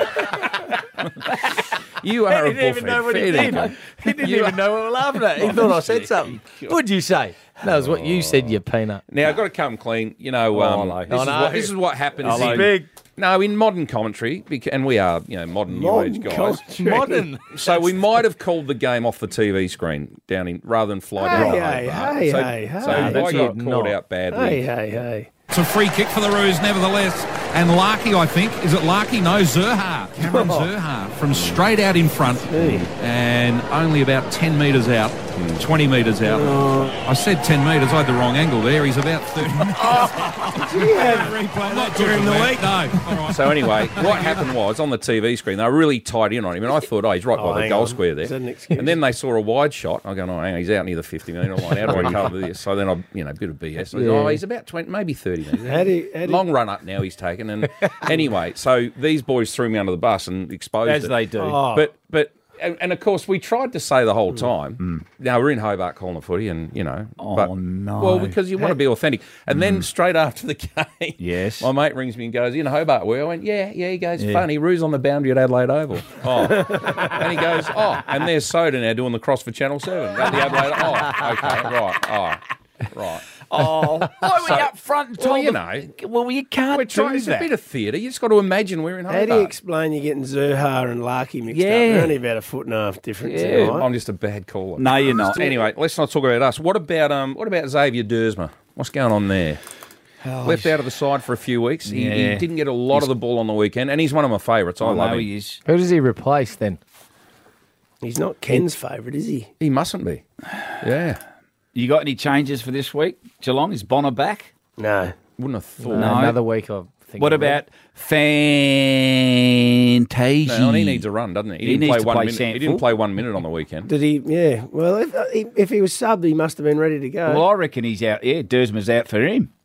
[SPEAKER 2] You are
[SPEAKER 1] He
[SPEAKER 2] a
[SPEAKER 1] didn't even know what he
[SPEAKER 2] buffhead.
[SPEAKER 1] did.
[SPEAKER 2] Fair dinkum.
[SPEAKER 1] He didn't even know what we were laughing at. He thought I said something. What'd you say? That was what you said, you peanut.
[SPEAKER 2] Now, I've got to come clean. You know, um,
[SPEAKER 6] hello.
[SPEAKER 2] this, is
[SPEAKER 1] I know.
[SPEAKER 2] what, this is what happens.
[SPEAKER 1] Hello.
[SPEAKER 2] in-
[SPEAKER 1] Big.
[SPEAKER 2] No, in modern commentary, bec- and we are, you know, modern, new age guys.
[SPEAKER 3] Commentary.
[SPEAKER 1] Modern.
[SPEAKER 2] So we might have called the game off the T V screen down in rather than fly down.
[SPEAKER 3] Hey,
[SPEAKER 2] to
[SPEAKER 3] hey,
[SPEAKER 2] Hobart.
[SPEAKER 3] hey,
[SPEAKER 2] so,
[SPEAKER 3] hey,
[SPEAKER 2] so
[SPEAKER 3] hey.
[SPEAKER 2] I
[SPEAKER 1] That's
[SPEAKER 2] got
[SPEAKER 1] not-
[SPEAKER 2] caught out badly.
[SPEAKER 3] Hey, hey, hey.
[SPEAKER 7] It's a free kick for the Roos, nevertheless. And Larky, I think, is it Larky? No, Zerha. Cameron Zerha from straight out in front and only about ten metres out, twenty metres out. I said ten metres, I had the wrong angle there. He's about thirty metres.
[SPEAKER 3] Replay that during the week.
[SPEAKER 7] No. All right.
[SPEAKER 2] So anyway, what happened was on the T V screen they were really tied in on him, and I thought, oh, he's right
[SPEAKER 3] Oh,
[SPEAKER 2] by the
[SPEAKER 3] hang
[SPEAKER 2] goal
[SPEAKER 3] on.
[SPEAKER 2] square
[SPEAKER 3] Is that an
[SPEAKER 2] there.
[SPEAKER 3] excuse?
[SPEAKER 2] And then they saw a wide shot. I go, oh, hang on, he's out near the fifty metre line. How do I cover this? So then I, you know, a bit of B S. I go, oh, he's about twenty, maybe thirty metres.
[SPEAKER 3] How do you- how do you-
[SPEAKER 2] Long run up now he's taken. And anyway, so these boys threw me under the bus and exposed
[SPEAKER 6] As
[SPEAKER 2] it.
[SPEAKER 6] they do.
[SPEAKER 3] Oh.
[SPEAKER 2] But but and, and of course we tried to say the
[SPEAKER 3] Mm.
[SPEAKER 2] whole time. Now we're in Hobart calling the footy, and you know.
[SPEAKER 6] Oh,
[SPEAKER 2] but,
[SPEAKER 6] no.
[SPEAKER 2] Well, because you want to be authentic. And then straight after the game,
[SPEAKER 6] Yes.
[SPEAKER 2] my mate rings me and goes, "In Hobart, where?" I went, "Yeah, yeah." He goes,
[SPEAKER 6] Yeah.
[SPEAKER 2] "Funny, Roo's on the boundary at Adelaide Oval." Oh, and he goes, "Oh," and there's Soda now doing the cross for Channel Seven at the Adelaide. Oh, okay, right, oh, right.
[SPEAKER 6] Oh, why were
[SPEAKER 2] So-
[SPEAKER 6] you up front and
[SPEAKER 2] Well,
[SPEAKER 6] told
[SPEAKER 2] you
[SPEAKER 6] them-
[SPEAKER 2] know,
[SPEAKER 6] Well, you can't
[SPEAKER 2] we're trying.
[SPEAKER 6] do
[SPEAKER 2] It's
[SPEAKER 6] that.
[SPEAKER 2] a bit of theatre. You just got to imagine we're in
[SPEAKER 3] How
[SPEAKER 2] Hobart.
[SPEAKER 3] do you explain you're getting Zerha and Larky mixed up?
[SPEAKER 6] Yeah.
[SPEAKER 3] They're only about a foot and a half difference.
[SPEAKER 6] Yeah.
[SPEAKER 3] Yeah, right?
[SPEAKER 2] I'm just a bad caller.
[SPEAKER 6] No, you're not.
[SPEAKER 2] Anyway, let's not talk about us. What about um? What about Xavier Dersma? What's going on there? Left out of the side for a few weeks. He, he
[SPEAKER 6] Yeah.
[SPEAKER 2] didn't get a lot of the ball on the weekend, and he's one of my favourites. I
[SPEAKER 6] I
[SPEAKER 2] love
[SPEAKER 6] know
[SPEAKER 2] him.
[SPEAKER 6] he is.
[SPEAKER 1] Who does he replace then?
[SPEAKER 3] He's not Ken's favourite, is he?
[SPEAKER 2] He mustn't be. Yeah,
[SPEAKER 6] You got any changes for this week? Geelong, is Bonner back?
[SPEAKER 3] No.
[SPEAKER 2] wouldn't have thought.
[SPEAKER 6] No.
[SPEAKER 1] Another week, I think.
[SPEAKER 6] What about Fantasia?
[SPEAKER 2] No, he needs a run, doesn't he? He,
[SPEAKER 6] He
[SPEAKER 2] didn't
[SPEAKER 6] needs
[SPEAKER 2] play
[SPEAKER 6] to
[SPEAKER 2] one
[SPEAKER 6] play
[SPEAKER 2] minute. He
[SPEAKER 6] Sandford.
[SPEAKER 2] didn't play one minute on the weekend.
[SPEAKER 3] Did he? Yeah. Well, if, if he was subbed, he must have been ready to go.
[SPEAKER 6] Well, I reckon he's out. Yeah, Dersma's out for him.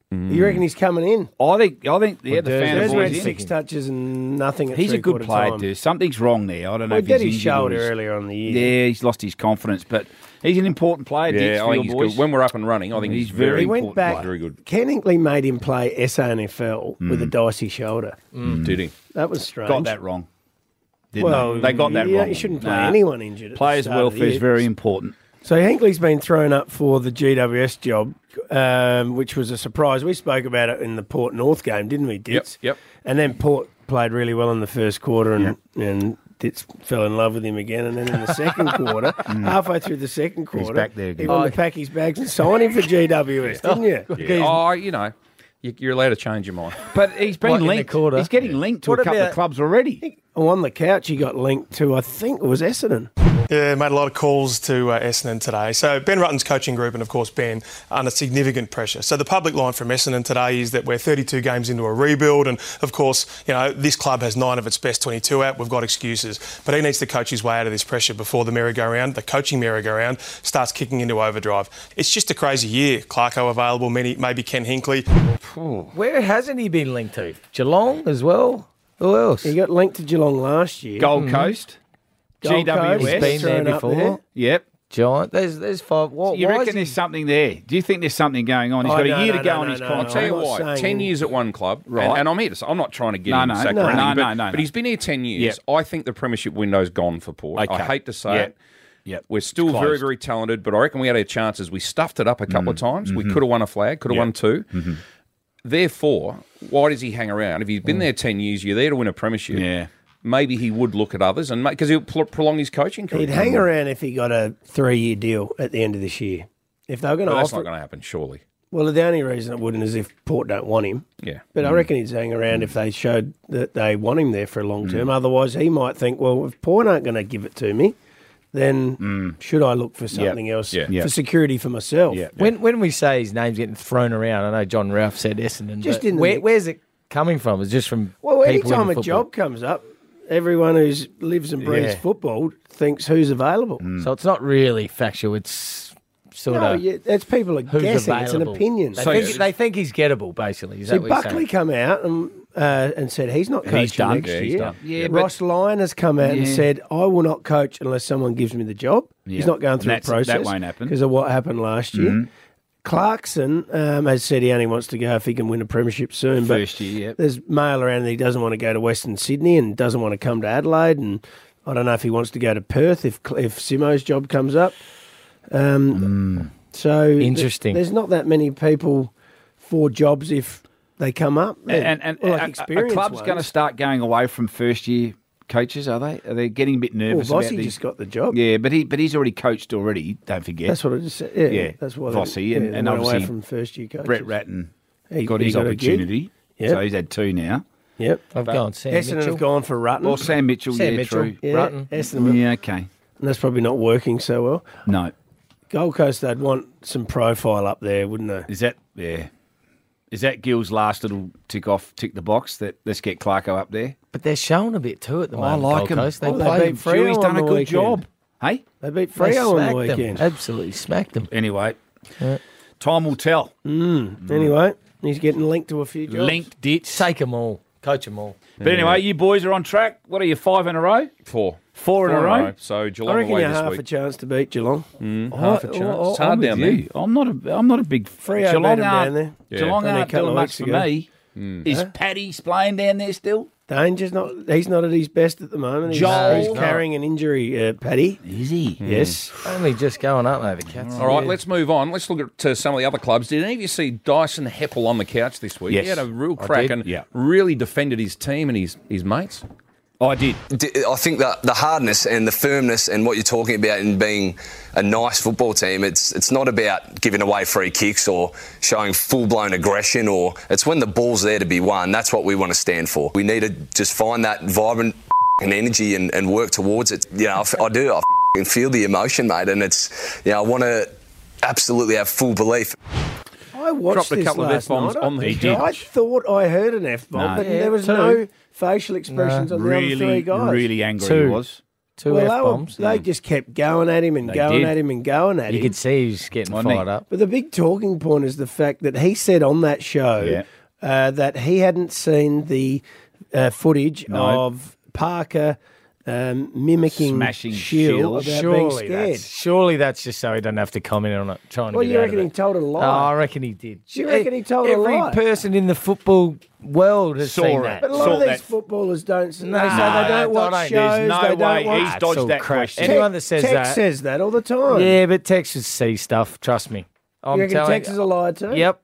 [SPEAKER 3] You reckon he's coming in?
[SPEAKER 6] I think, I think, yeah, the
[SPEAKER 1] Well,
[SPEAKER 6] fan
[SPEAKER 3] There's
[SPEAKER 1] boys
[SPEAKER 3] had
[SPEAKER 1] in.
[SPEAKER 3] six touches and nothing at
[SPEAKER 6] He's a good
[SPEAKER 3] three-quarter
[SPEAKER 6] player,
[SPEAKER 3] time.
[SPEAKER 6] dude. Something's wrong there. I don't know
[SPEAKER 3] Well,
[SPEAKER 6] if
[SPEAKER 3] he did
[SPEAKER 6] he's
[SPEAKER 3] his
[SPEAKER 6] injured or
[SPEAKER 3] shoulder
[SPEAKER 6] he's-
[SPEAKER 3] earlier on the year.
[SPEAKER 6] Yeah, he's lost his confidence, but he's an important player, Dix,
[SPEAKER 2] Yeah,
[SPEAKER 6] for
[SPEAKER 2] I think
[SPEAKER 6] your
[SPEAKER 2] he's
[SPEAKER 6] boys.
[SPEAKER 2] good. When we're up and running, I think
[SPEAKER 6] He's
[SPEAKER 2] he's,
[SPEAKER 6] very
[SPEAKER 2] very
[SPEAKER 3] He went
[SPEAKER 6] important
[SPEAKER 3] back.
[SPEAKER 6] player.
[SPEAKER 2] Very good.
[SPEAKER 3] Ken Hinkley made him play S A N F L with a dicey shoulder.
[SPEAKER 2] Did he?
[SPEAKER 3] That was strange.
[SPEAKER 6] Got that wrong. Didn't
[SPEAKER 3] Well,
[SPEAKER 6] they? They got that
[SPEAKER 3] yeah,
[SPEAKER 6] wrong.
[SPEAKER 3] You shouldn't play
[SPEAKER 6] Nah.
[SPEAKER 3] anyone injured. At the
[SPEAKER 6] Players'
[SPEAKER 3] start of the
[SPEAKER 6] welfare is
[SPEAKER 3] year.
[SPEAKER 6] very important.
[SPEAKER 3] So Hinkley's been thrown up for the G W S job, um, which was a surprise. We spoke about it in the Port North game, didn't we, Ditz?
[SPEAKER 2] Yep, yep.
[SPEAKER 3] And then Port played really well in the first quarter, and and Ditz fell in love with him again. And then in the second quarter, halfway through the second quarter,
[SPEAKER 6] back there again.
[SPEAKER 3] he wanted to pack his bags and sign him for G W S, didn't you?
[SPEAKER 2] Yeah. Oh, you know, you- you're allowed to change your mind.
[SPEAKER 6] But he's been
[SPEAKER 1] What, in the
[SPEAKER 6] linked.
[SPEAKER 1] quarter?
[SPEAKER 6] He's getting linked to
[SPEAKER 3] What
[SPEAKER 6] a couple
[SPEAKER 3] about-
[SPEAKER 6] of clubs already.
[SPEAKER 3] On the couch, he got linked to, I think it was Essendon.
[SPEAKER 9] Yeah, made a lot of calls to uh, Essendon today. So Ben Rutten's coaching group and, of course, Ben, under significant pressure. So the public line from Essendon today is that we're thirty-two games into a rebuild and, of course, you know, this club has nine of its best twenty-two out. We've got excuses. But he needs to coach his way out of this pressure before the merry-go-round, the coaching merry-go-round, starts kicking into overdrive. It's just a crazy year. Clarko available, many, maybe Ken Hinkley.
[SPEAKER 1] Where hasn't he been linked to? Geelong as well? Who else?
[SPEAKER 3] He got linked to Geelong last year.
[SPEAKER 6] Gold Coast,
[SPEAKER 3] Gold
[SPEAKER 6] G W S.
[SPEAKER 3] Coast,
[SPEAKER 1] He's been there
[SPEAKER 3] thrown up
[SPEAKER 1] before.
[SPEAKER 3] there.
[SPEAKER 6] Yep.
[SPEAKER 1] Giant. There's there's five. What,
[SPEAKER 6] You
[SPEAKER 1] why
[SPEAKER 6] reckon
[SPEAKER 1] is he-
[SPEAKER 6] there's something there? Do you think there's something going on? He's
[SPEAKER 3] Oh,
[SPEAKER 6] got a
[SPEAKER 3] no,
[SPEAKER 6] year
[SPEAKER 3] no,
[SPEAKER 6] to go
[SPEAKER 3] no,
[SPEAKER 6] on
[SPEAKER 3] no,
[SPEAKER 6] his
[SPEAKER 3] no,
[SPEAKER 6] contract.
[SPEAKER 2] I'll tell you
[SPEAKER 3] I'm not
[SPEAKER 2] why.
[SPEAKER 3] saying-
[SPEAKER 2] Ten years at one club,
[SPEAKER 6] Right.
[SPEAKER 2] and, and I'm here to say, I'm not trying to get
[SPEAKER 6] No,
[SPEAKER 2] him
[SPEAKER 6] no.
[SPEAKER 2] sacked
[SPEAKER 3] No.
[SPEAKER 2] or anything,
[SPEAKER 6] No,
[SPEAKER 2] but,
[SPEAKER 6] no, no,
[SPEAKER 2] but
[SPEAKER 6] no.
[SPEAKER 2] he's been here ten years.
[SPEAKER 6] Yep.
[SPEAKER 2] I think the premiership window's gone for Port. I
[SPEAKER 6] Okay.
[SPEAKER 2] hate to say
[SPEAKER 6] Yep.
[SPEAKER 2] it.
[SPEAKER 6] Yep.
[SPEAKER 2] We're still
[SPEAKER 6] It's
[SPEAKER 2] very,
[SPEAKER 6] closed.
[SPEAKER 2] very talented, but I reckon we had our chances. We stuffed it up a couple of times. We could have won a flag, could have
[SPEAKER 6] Mm. Yep.
[SPEAKER 2] won 2 Therefore, why does he hang around? If he's been there ten years, you're there to win a premiership.
[SPEAKER 6] Yeah.
[SPEAKER 2] Maybe he would look at others, and because he'll pl- prolong his coaching career.
[SPEAKER 3] He'd hang around if he got a three-year deal at the end of this year. If they were going
[SPEAKER 2] But
[SPEAKER 3] to
[SPEAKER 2] that's
[SPEAKER 3] offer,
[SPEAKER 2] not going to happen, surely.
[SPEAKER 3] well, the only reason it wouldn't is if Port don't want him.
[SPEAKER 2] Yeah.
[SPEAKER 3] But I reckon he'd hang around if they showed that they want him there for a long term. Otherwise, he might think, well, if Port aren't going to give it to me, then should I look for something else
[SPEAKER 2] Yeah.
[SPEAKER 3] for
[SPEAKER 6] Yeah.
[SPEAKER 3] security for myself?
[SPEAKER 6] Yeah.
[SPEAKER 1] When when we say his name's getting thrown around, I know John Ralph said Essendon.
[SPEAKER 3] Just
[SPEAKER 1] but
[SPEAKER 3] in the
[SPEAKER 1] where,
[SPEAKER 3] mix.
[SPEAKER 1] where's it coming from? It's just from
[SPEAKER 3] Well,
[SPEAKER 1] people
[SPEAKER 3] anytime
[SPEAKER 1] in
[SPEAKER 3] a
[SPEAKER 1] football.
[SPEAKER 3] job comes up, everyone who lives and breathes
[SPEAKER 1] Yeah.
[SPEAKER 3] football thinks who's available.
[SPEAKER 1] So it's not really factual. It's sort
[SPEAKER 3] No,
[SPEAKER 1] of
[SPEAKER 3] yeah, it's people are
[SPEAKER 1] who's
[SPEAKER 3] guessing.
[SPEAKER 1] available.
[SPEAKER 3] It's an opinion.
[SPEAKER 1] They,
[SPEAKER 2] So-
[SPEAKER 1] think, they think he's gettable, basically. Is
[SPEAKER 3] See,
[SPEAKER 1] that what you're
[SPEAKER 3] Buckley
[SPEAKER 1] saying?
[SPEAKER 3] come out and uh, and said he's not coaching
[SPEAKER 6] He's done.
[SPEAKER 3] next
[SPEAKER 2] Yeah, he's
[SPEAKER 3] year.
[SPEAKER 2] done.
[SPEAKER 6] Yeah, but-
[SPEAKER 3] Ross Lyon has come out and
[SPEAKER 6] Yeah.
[SPEAKER 3] said, I will not coach unless someone gives me the job.
[SPEAKER 6] Yeah.
[SPEAKER 3] He's not going through
[SPEAKER 6] That's-
[SPEAKER 3] a process.
[SPEAKER 6] that won't happen.
[SPEAKER 3] Because of what happened last year.
[SPEAKER 6] Mm-hmm.
[SPEAKER 3] Clarkson um, has said he only wants to go if he can win a premiership soon. But
[SPEAKER 6] First year, yep.
[SPEAKER 3] there's mail around that he doesn't want to go to Western Sydney and doesn't want to come to Adelaide. And I don't know if he wants to go to Perth if if Simo's job comes up. Um, So th-
[SPEAKER 1] Interesting.
[SPEAKER 3] there's not that many people for jobs if they come up.
[SPEAKER 6] And, and,
[SPEAKER 3] Well, like
[SPEAKER 6] a- a,
[SPEAKER 3] experienced
[SPEAKER 6] club's
[SPEAKER 3] ones.
[SPEAKER 6] going to start going away from first year coaches, are they? Are they getting a bit
[SPEAKER 3] Well,
[SPEAKER 6] nervous about
[SPEAKER 3] Vossi
[SPEAKER 6] these?
[SPEAKER 3] just got the job.
[SPEAKER 6] Yeah, but he but he's already coached already. Don't forget.
[SPEAKER 3] That's what I just said. Yeah,
[SPEAKER 6] Yeah,
[SPEAKER 3] that's why
[SPEAKER 6] Vossi
[SPEAKER 3] they,
[SPEAKER 6] and-
[SPEAKER 3] yeah, they
[SPEAKER 6] and
[SPEAKER 3] went away
[SPEAKER 6] obviously
[SPEAKER 3] from first year coaches.
[SPEAKER 6] Brett Ratton
[SPEAKER 3] He-
[SPEAKER 6] got
[SPEAKER 3] he
[SPEAKER 6] his
[SPEAKER 3] got a gig.
[SPEAKER 6] opportunity,
[SPEAKER 3] Yep.
[SPEAKER 6] so he's had two now.
[SPEAKER 3] Yep.
[SPEAKER 1] I've gone Sam
[SPEAKER 3] Essendon
[SPEAKER 1] Mitchell.
[SPEAKER 3] have gone for Rutten.
[SPEAKER 6] Well, Sam Mitchell,
[SPEAKER 1] Sam
[SPEAKER 6] yeah,
[SPEAKER 1] Mitchell.
[SPEAKER 6] true.
[SPEAKER 3] yeah,
[SPEAKER 1] Rutten.
[SPEAKER 3] Essendon.
[SPEAKER 6] Yeah, okay.
[SPEAKER 3] And that's probably not working so well.
[SPEAKER 6] No,
[SPEAKER 3] Gold Coast, they'd want some profile up there, wouldn't they?
[SPEAKER 6] is that yeah? Is that Gill's last little tick off, tick the box? That let's get Clarko up there.
[SPEAKER 1] But they're showing a bit too at the
[SPEAKER 6] I
[SPEAKER 1] moment.
[SPEAKER 6] like
[SPEAKER 1] Gold
[SPEAKER 6] him.
[SPEAKER 1] Coast. They
[SPEAKER 3] Oh, they
[SPEAKER 1] play
[SPEAKER 3] beat Freo
[SPEAKER 6] Dewey's
[SPEAKER 3] on
[SPEAKER 6] done a
[SPEAKER 3] the
[SPEAKER 6] good
[SPEAKER 3] weekend.
[SPEAKER 6] job. Hey,
[SPEAKER 3] They beat
[SPEAKER 1] They
[SPEAKER 3] Freo on the
[SPEAKER 1] smacked them.
[SPEAKER 3] weekend.
[SPEAKER 1] Absolutely smacked them.
[SPEAKER 6] anyway, time will tell.
[SPEAKER 3] Anyway, he's getting linked to a few jobs.
[SPEAKER 6] Linked ditch.
[SPEAKER 1] Take them all. Coach them all.
[SPEAKER 6] But anyway, you boys are on track. What are you, five in a row?
[SPEAKER 2] Four.
[SPEAKER 6] Four, in a row?
[SPEAKER 2] So
[SPEAKER 3] I
[SPEAKER 2] Geelong
[SPEAKER 3] reckon
[SPEAKER 2] away
[SPEAKER 3] you're
[SPEAKER 2] this
[SPEAKER 3] half
[SPEAKER 2] week.
[SPEAKER 3] a chance to beat Geelong.
[SPEAKER 2] Half a
[SPEAKER 6] I-
[SPEAKER 2] chance.
[SPEAKER 6] I-
[SPEAKER 2] It's
[SPEAKER 6] I'm
[SPEAKER 2] hard
[SPEAKER 6] with
[SPEAKER 2] down there.
[SPEAKER 6] you. I'm not a. I'm not a big.
[SPEAKER 3] Freo
[SPEAKER 6] Geelong
[SPEAKER 3] beat 'em
[SPEAKER 6] aren't,
[SPEAKER 3] down there.
[SPEAKER 2] Yeah.
[SPEAKER 6] Geelong
[SPEAKER 3] Only a
[SPEAKER 6] aren't
[SPEAKER 3] couple
[SPEAKER 6] doing
[SPEAKER 3] of
[SPEAKER 6] much
[SPEAKER 3] weeks
[SPEAKER 6] for
[SPEAKER 3] ago.
[SPEAKER 6] me. Is Paddy playing down there still?
[SPEAKER 3] Danger's not. He's not at his best at the moment. He's,
[SPEAKER 6] Joel-
[SPEAKER 3] he's carrying an injury, uh, Paddy.
[SPEAKER 6] Is he?
[SPEAKER 3] Yes.
[SPEAKER 1] Only just going up there, the Cats.
[SPEAKER 2] All right, let's move on. Let's look at uh, some of the other clubs. Did any of you see Dyson Heppel on the couch this week?
[SPEAKER 6] Yes,
[SPEAKER 2] He had a real
[SPEAKER 6] I
[SPEAKER 2] crack
[SPEAKER 6] did,
[SPEAKER 2] and
[SPEAKER 6] yeah.
[SPEAKER 2] really defended his team and his, his mates.
[SPEAKER 6] I did.
[SPEAKER 10] D- I think that the hardness and the firmness and what you're talking about in being a nice football team, it's it's not about giving away free kicks or showing full-blown aggression, or it's when the ball's there to be won. That's what we want to stand for. We need to just find that vibrant and energy and, and work towards it. You know, I, f- I do. I f***ing feel the emotion, mate, and it's, you know, I want to absolutely have full belief.
[SPEAKER 3] I watched
[SPEAKER 2] Dropped a
[SPEAKER 3] this
[SPEAKER 2] couple of
[SPEAKER 3] last
[SPEAKER 2] F-bombs
[SPEAKER 3] night.
[SPEAKER 2] on the
[SPEAKER 3] I,
[SPEAKER 2] couch.
[SPEAKER 3] I thought I heard an F bomb,
[SPEAKER 6] No.
[SPEAKER 3] but
[SPEAKER 1] Yeah,
[SPEAKER 3] there was
[SPEAKER 1] two.
[SPEAKER 3] no facial expressions on the other three
[SPEAKER 6] Really,
[SPEAKER 3] guys.
[SPEAKER 6] really angry
[SPEAKER 1] Two.
[SPEAKER 6] he was.
[SPEAKER 1] Two
[SPEAKER 3] well,
[SPEAKER 1] F
[SPEAKER 3] they, were-
[SPEAKER 1] bombs.
[SPEAKER 3] they just kept going at him and
[SPEAKER 6] They
[SPEAKER 3] going
[SPEAKER 6] did.
[SPEAKER 3] at him and going at
[SPEAKER 1] You
[SPEAKER 3] him.
[SPEAKER 1] could see he was getting
[SPEAKER 6] Wasn't he?
[SPEAKER 1] fired up.
[SPEAKER 3] But the big talking point is the fact that he said on that show
[SPEAKER 6] Yeah.
[SPEAKER 3] uh, that he hadn't seen the uh, footage
[SPEAKER 6] No.
[SPEAKER 3] of Parker um, mimicking
[SPEAKER 6] Smashing
[SPEAKER 3] Shield
[SPEAKER 6] Shield.
[SPEAKER 3] about being
[SPEAKER 1] Surely
[SPEAKER 3] scared.
[SPEAKER 1] that's, surely that's just so he doesn't have to comment on it. Trying to
[SPEAKER 3] Well,
[SPEAKER 1] get
[SPEAKER 3] you
[SPEAKER 1] out
[SPEAKER 3] reckon
[SPEAKER 1] of
[SPEAKER 3] he
[SPEAKER 1] it.
[SPEAKER 3] told a
[SPEAKER 1] Oh,
[SPEAKER 3] lie?
[SPEAKER 1] I reckon he did.
[SPEAKER 3] You reckon he told a
[SPEAKER 1] Every
[SPEAKER 3] lie?
[SPEAKER 1] person in the football world has
[SPEAKER 6] Saw
[SPEAKER 1] seen
[SPEAKER 6] it.
[SPEAKER 1] that.
[SPEAKER 3] But a lot
[SPEAKER 6] Saw
[SPEAKER 3] of these
[SPEAKER 6] that.
[SPEAKER 3] footballers don't. They say
[SPEAKER 1] No,
[SPEAKER 3] they
[SPEAKER 1] I
[SPEAKER 3] don't watch
[SPEAKER 1] don't-
[SPEAKER 3] shows.
[SPEAKER 6] there's no
[SPEAKER 3] they
[SPEAKER 6] way
[SPEAKER 3] don't watch.
[SPEAKER 6] he's
[SPEAKER 1] That's
[SPEAKER 6] dodged
[SPEAKER 1] all
[SPEAKER 6] that
[SPEAKER 1] crap.
[SPEAKER 6] question.
[SPEAKER 1] Anyone that says
[SPEAKER 3] Tex
[SPEAKER 1] that,
[SPEAKER 3] says that all the time.
[SPEAKER 1] yeah, but Tex would see stuff. Trust me. I'm
[SPEAKER 3] you reckon
[SPEAKER 1] telling
[SPEAKER 3] Tex is a liar too?
[SPEAKER 1] Yep.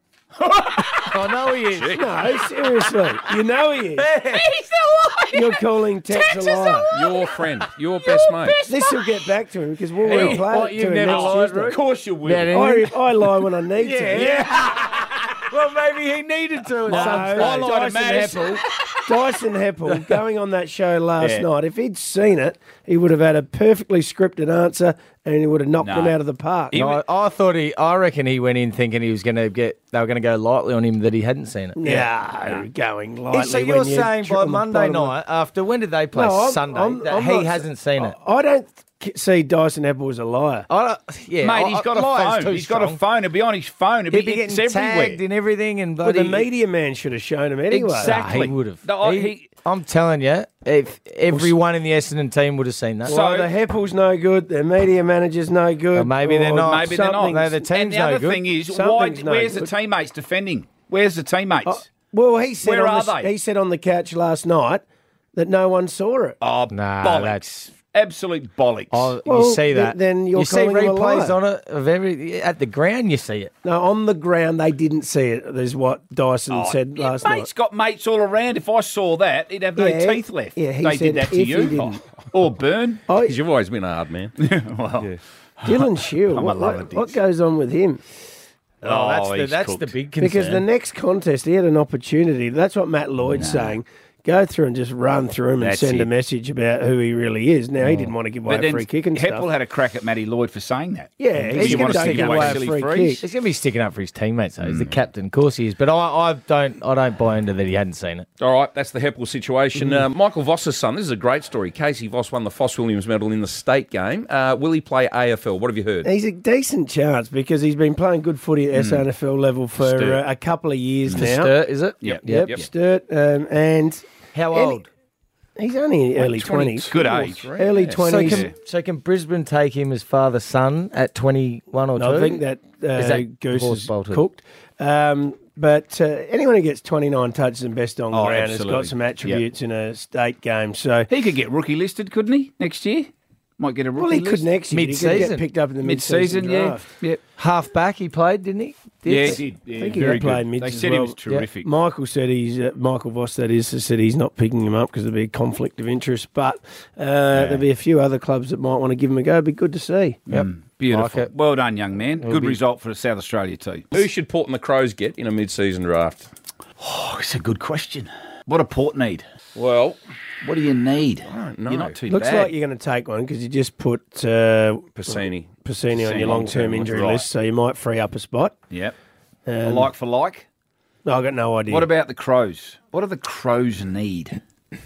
[SPEAKER 1] I know he is.
[SPEAKER 3] No, seriously. You know he is.
[SPEAKER 1] He's a
[SPEAKER 3] You're calling Tex, a liar.
[SPEAKER 2] Your friend, your best mate.
[SPEAKER 3] This will get back to him because we'll
[SPEAKER 1] Hey,
[SPEAKER 3] replay
[SPEAKER 1] what,
[SPEAKER 3] it
[SPEAKER 1] you've
[SPEAKER 3] to him
[SPEAKER 1] never
[SPEAKER 3] next
[SPEAKER 1] lied,
[SPEAKER 3] Tuesday.
[SPEAKER 1] Ruth?
[SPEAKER 6] Of course you will.
[SPEAKER 1] Yeah,
[SPEAKER 3] I, I lie when I need to.
[SPEAKER 1] Yeah. Well, maybe he needed to at
[SPEAKER 3] No,
[SPEAKER 1] some stage.
[SPEAKER 3] Dyson Heppel, Dyson Heppel going on that show last
[SPEAKER 6] Yeah.
[SPEAKER 3] night, if he'd seen it, he would have had a perfectly scripted answer and he would have knocked
[SPEAKER 6] No.
[SPEAKER 3] him out of the park.
[SPEAKER 1] No, I, I thought he. I reckon he went in thinking he was going to get. They were going to go lightly on him that he hadn't seen it.
[SPEAKER 3] No, going lightly.
[SPEAKER 1] So
[SPEAKER 3] when
[SPEAKER 1] you're
[SPEAKER 3] you're
[SPEAKER 1] saying
[SPEAKER 3] tr-
[SPEAKER 1] by
[SPEAKER 3] on the
[SPEAKER 1] Monday
[SPEAKER 3] bottom of-
[SPEAKER 1] night after when did they play
[SPEAKER 3] No, I'm-
[SPEAKER 1] Sunday
[SPEAKER 3] I'm-
[SPEAKER 1] that
[SPEAKER 3] I'm
[SPEAKER 1] he
[SPEAKER 3] not-
[SPEAKER 1] hasn't seen it?
[SPEAKER 3] I don't k- see Dyson Heppel as a liar.
[SPEAKER 1] I don't, yeah,
[SPEAKER 6] Mate,
[SPEAKER 1] I-
[SPEAKER 6] he's got a
[SPEAKER 1] liar's
[SPEAKER 6] phone.
[SPEAKER 1] too
[SPEAKER 6] He's got a
[SPEAKER 1] strong.
[SPEAKER 6] phone. It'll be on his phone. It'll
[SPEAKER 1] He'd be
[SPEAKER 6] be, it's
[SPEAKER 1] getting
[SPEAKER 6] everywhere.
[SPEAKER 1] tagged and everything, and
[SPEAKER 3] But the
[SPEAKER 1] bloody-
[SPEAKER 3] media man should have shown him anyway.
[SPEAKER 6] Exactly.
[SPEAKER 1] Nah, he would have.
[SPEAKER 6] No, I-
[SPEAKER 1] He-
[SPEAKER 6] he-
[SPEAKER 1] I'm telling you, if everyone in the Essendon team would have seen that.
[SPEAKER 3] So
[SPEAKER 6] So-
[SPEAKER 3] the Heppel's no good, the media manager's no good.
[SPEAKER 1] Or maybe they're
[SPEAKER 3] or
[SPEAKER 1] not.
[SPEAKER 6] Maybe they're not.
[SPEAKER 3] something's-
[SPEAKER 1] No, the
[SPEAKER 6] And
[SPEAKER 1] team's
[SPEAKER 6] the
[SPEAKER 1] no
[SPEAKER 6] other
[SPEAKER 1] good.
[SPEAKER 6] thing is, why,
[SPEAKER 3] Something's no
[SPEAKER 6] where's the
[SPEAKER 3] good.
[SPEAKER 6] teammates defending? Where's the teammates?
[SPEAKER 3] Oh, well, he said
[SPEAKER 6] Where
[SPEAKER 3] on
[SPEAKER 6] are
[SPEAKER 3] the,
[SPEAKER 6] they?
[SPEAKER 3] He said on the couch last night that no one saw it.
[SPEAKER 6] Oh,
[SPEAKER 1] Nah,
[SPEAKER 6] bollocks.
[SPEAKER 1] that's-
[SPEAKER 6] Absolute bollocks.
[SPEAKER 1] Oh,
[SPEAKER 3] Well,
[SPEAKER 1] you see
[SPEAKER 3] th-
[SPEAKER 1] that?
[SPEAKER 3] then you're
[SPEAKER 1] you see
[SPEAKER 3] calling him a
[SPEAKER 1] replays
[SPEAKER 3] liar.
[SPEAKER 1] on it of every at the ground. You see it.
[SPEAKER 3] No, on the ground they didn't see it. Is what Dyson
[SPEAKER 6] Oh,
[SPEAKER 3] said
[SPEAKER 6] yeah,
[SPEAKER 3] last
[SPEAKER 6] mate's
[SPEAKER 3] night.
[SPEAKER 6] got mates all around. If I saw that, he'd have no
[SPEAKER 3] Yeah,
[SPEAKER 6] teeth left.
[SPEAKER 3] yeah, he
[SPEAKER 6] they
[SPEAKER 3] said
[SPEAKER 6] did that to
[SPEAKER 3] if he
[SPEAKER 6] you.
[SPEAKER 3] didn't.
[SPEAKER 6] Or burn.
[SPEAKER 3] Oh,
[SPEAKER 2] Because you've always been a hard man.
[SPEAKER 6] well,
[SPEAKER 3] Dylan Shield.
[SPEAKER 6] I'm a
[SPEAKER 3] what,
[SPEAKER 6] lover,
[SPEAKER 3] what,
[SPEAKER 6] Dix.
[SPEAKER 3] what goes on with him?
[SPEAKER 1] Oh, that's the
[SPEAKER 6] he's
[SPEAKER 1] that's the
[SPEAKER 6] cooked.
[SPEAKER 1] big concern.
[SPEAKER 3] Because the next contest he had an opportunity. That's what Matt Lloyd's saying. Go through and just run through him and
[SPEAKER 6] That's
[SPEAKER 3] send a
[SPEAKER 6] it.
[SPEAKER 3] message about who he really is. Now he didn't want to give away
[SPEAKER 6] But
[SPEAKER 3] a
[SPEAKER 6] then
[SPEAKER 3] free kick and
[SPEAKER 6] Heppel
[SPEAKER 3] stuff.
[SPEAKER 6] had a crack at Matty Lloyd for saying that.
[SPEAKER 3] Yeah,
[SPEAKER 6] Do
[SPEAKER 3] he's
[SPEAKER 6] you
[SPEAKER 3] gonna
[SPEAKER 6] want us to
[SPEAKER 3] take
[SPEAKER 6] give
[SPEAKER 3] away
[SPEAKER 6] away
[SPEAKER 3] a
[SPEAKER 6] silly
[SPEAKER 3] free
[SPEAKER 6] frees?
[SPEAKER 3] kick.
[SPEAKER 1] He's going to be sticking up for his teammates. Though. He's
[SPEAKER 6] Mm.
[SPEAKER 1] the captain, of course he is. But I, I don't, I don't buy into that he hadn't seen it.
[SPEAKER 2] All right, that's the Heppel situation. Uh, Michael Voss's son, this is a great story. Casey Voss won the Foss Williams medal in the state game. Uh, will he play A F L? What have you heard?
[SPEAKER 3] He's a decent chance because he's been playing good footy at S A N F L level for
[SPEAKER 6] Sturt.
[SPEAKER 3] uh, a couple of years
[SPEAKER 1] For
[SPEAKER 3] now.
[SPEAKER 1] Sturt, is it?
[SPEAKER 6] Yep.
[SPEAKER 3] Yep,
[SPEAKER 2] Yep.
[SPEAKER 3] Sturt. Um, and
[SPEAKER 1] How
[SPEAKER 3] Any-
[SPEAKER 1] old?
[SPEAKER 3] he's only early twenties.
[SPEAKER 6] Good age.
[SPEAKER 3] Early
[SPEAKER 1] So
[SPEAKER 3] twenties.
[SPEAKER 1] can, so can Brisbane take him as father's son at twenty-one or two?
[SPEAKER 3] I think that, uh,
[SPEAKER 1] Is that
[SPEAKER 3] Goose
[SPEAKER 1] horse
[SPEAKER 3] is
[SPEAKER 1] bolted?
[SPEAKER 3] cooked. Um, but uh, anyone who gets twenty-nine touches and best on
[SPEAKER 6] Oh,
[SPEAKER 3] ground has
[SPEAKER 6] absolutely.
[SPEAKER 3] got some attributes in a state game. So,
[SPEAKER 6] He could get rookie listed, couldn't he, next year? Might get a rookie
[SPEAKER 3] well, he
[SPEAKER 6] list.
[SPEAKER 3] could next year. He could
[SPEAKER 1] Mid-season.
[SPEAKER 3] get picked up in the
[SPEAKER 6] Mid-season,
[SPEAKER 3] mid-season
[SPEAKER 6] yeah.
[SPEAKER 3] draft.
[SPEAKER 6] Yep.
[SPEAKER 1] half back he played, didn't he?
[SPEAKER 6] Yeah,
[SPEAKER 1] Did-
[SPEAKER 6] he did. Yeah,
[SPEAKER 3] I think he
[SPEAKER 6] very
[SPEAKER 3] had played
[SPEAKER 6] good.
[SPEAKER 3] mids
[SPEAKER 6] They
[SPEAKER 3] as
[SPEAKER 6] said
[SPEAKER 3] well.
[SPEAKER 6] he was terrific.
[SPEAKER 3] Michael said he's uh, Michael Voss. That is said he's not picking him up because there'll be a conflict of interest. But uh, there'll be a few other clubs that might want to give him a go. It'd be good to see.
[SPEAKER 1] Yep.
[SPEAKER 6] Beautiful.
[SPEAKER 1] Like it.
[SPEAKER 6] Well done, young man. Good
[SPEAKER 1] be-
[SPEAKER 6] result for the South Australia team.
[SPEAKER 2] Who should Port and the Crows get in a mid-season draft?
[SPEAKER 6] Oh, it's a good question. What do Port need?
[SPEAKER 2] Well,
[SPEAKER 6] What do you need?
[SPEAKER 2] I don't know.
[SPEAKER 6] You're not too
[SPEAKER 3] Looks
[SPEAKER 6] bad.
[SPEAKER 3] like you're going to take one because you just put uh,
[SPEAKER 2] Piscini.
[SPEAKER 3] Piscini on
[SPEAKER 6] Piscini
[SPEAKER 3] your long-term
[SPEAKER 6] long-term,
[SPEAKER 3] injury
[SPEAKER 6] right.
[SPEAKER 3] list, so you might free up a spot.
[SPEAKER 6] Yep.
[SPEAKER 3] Um,
[SPEAKER 6] A like for like.
[SPEAKER 3] No, I've got no idea.
[SPEAKER 6] What about the Crows? What do the Crows need?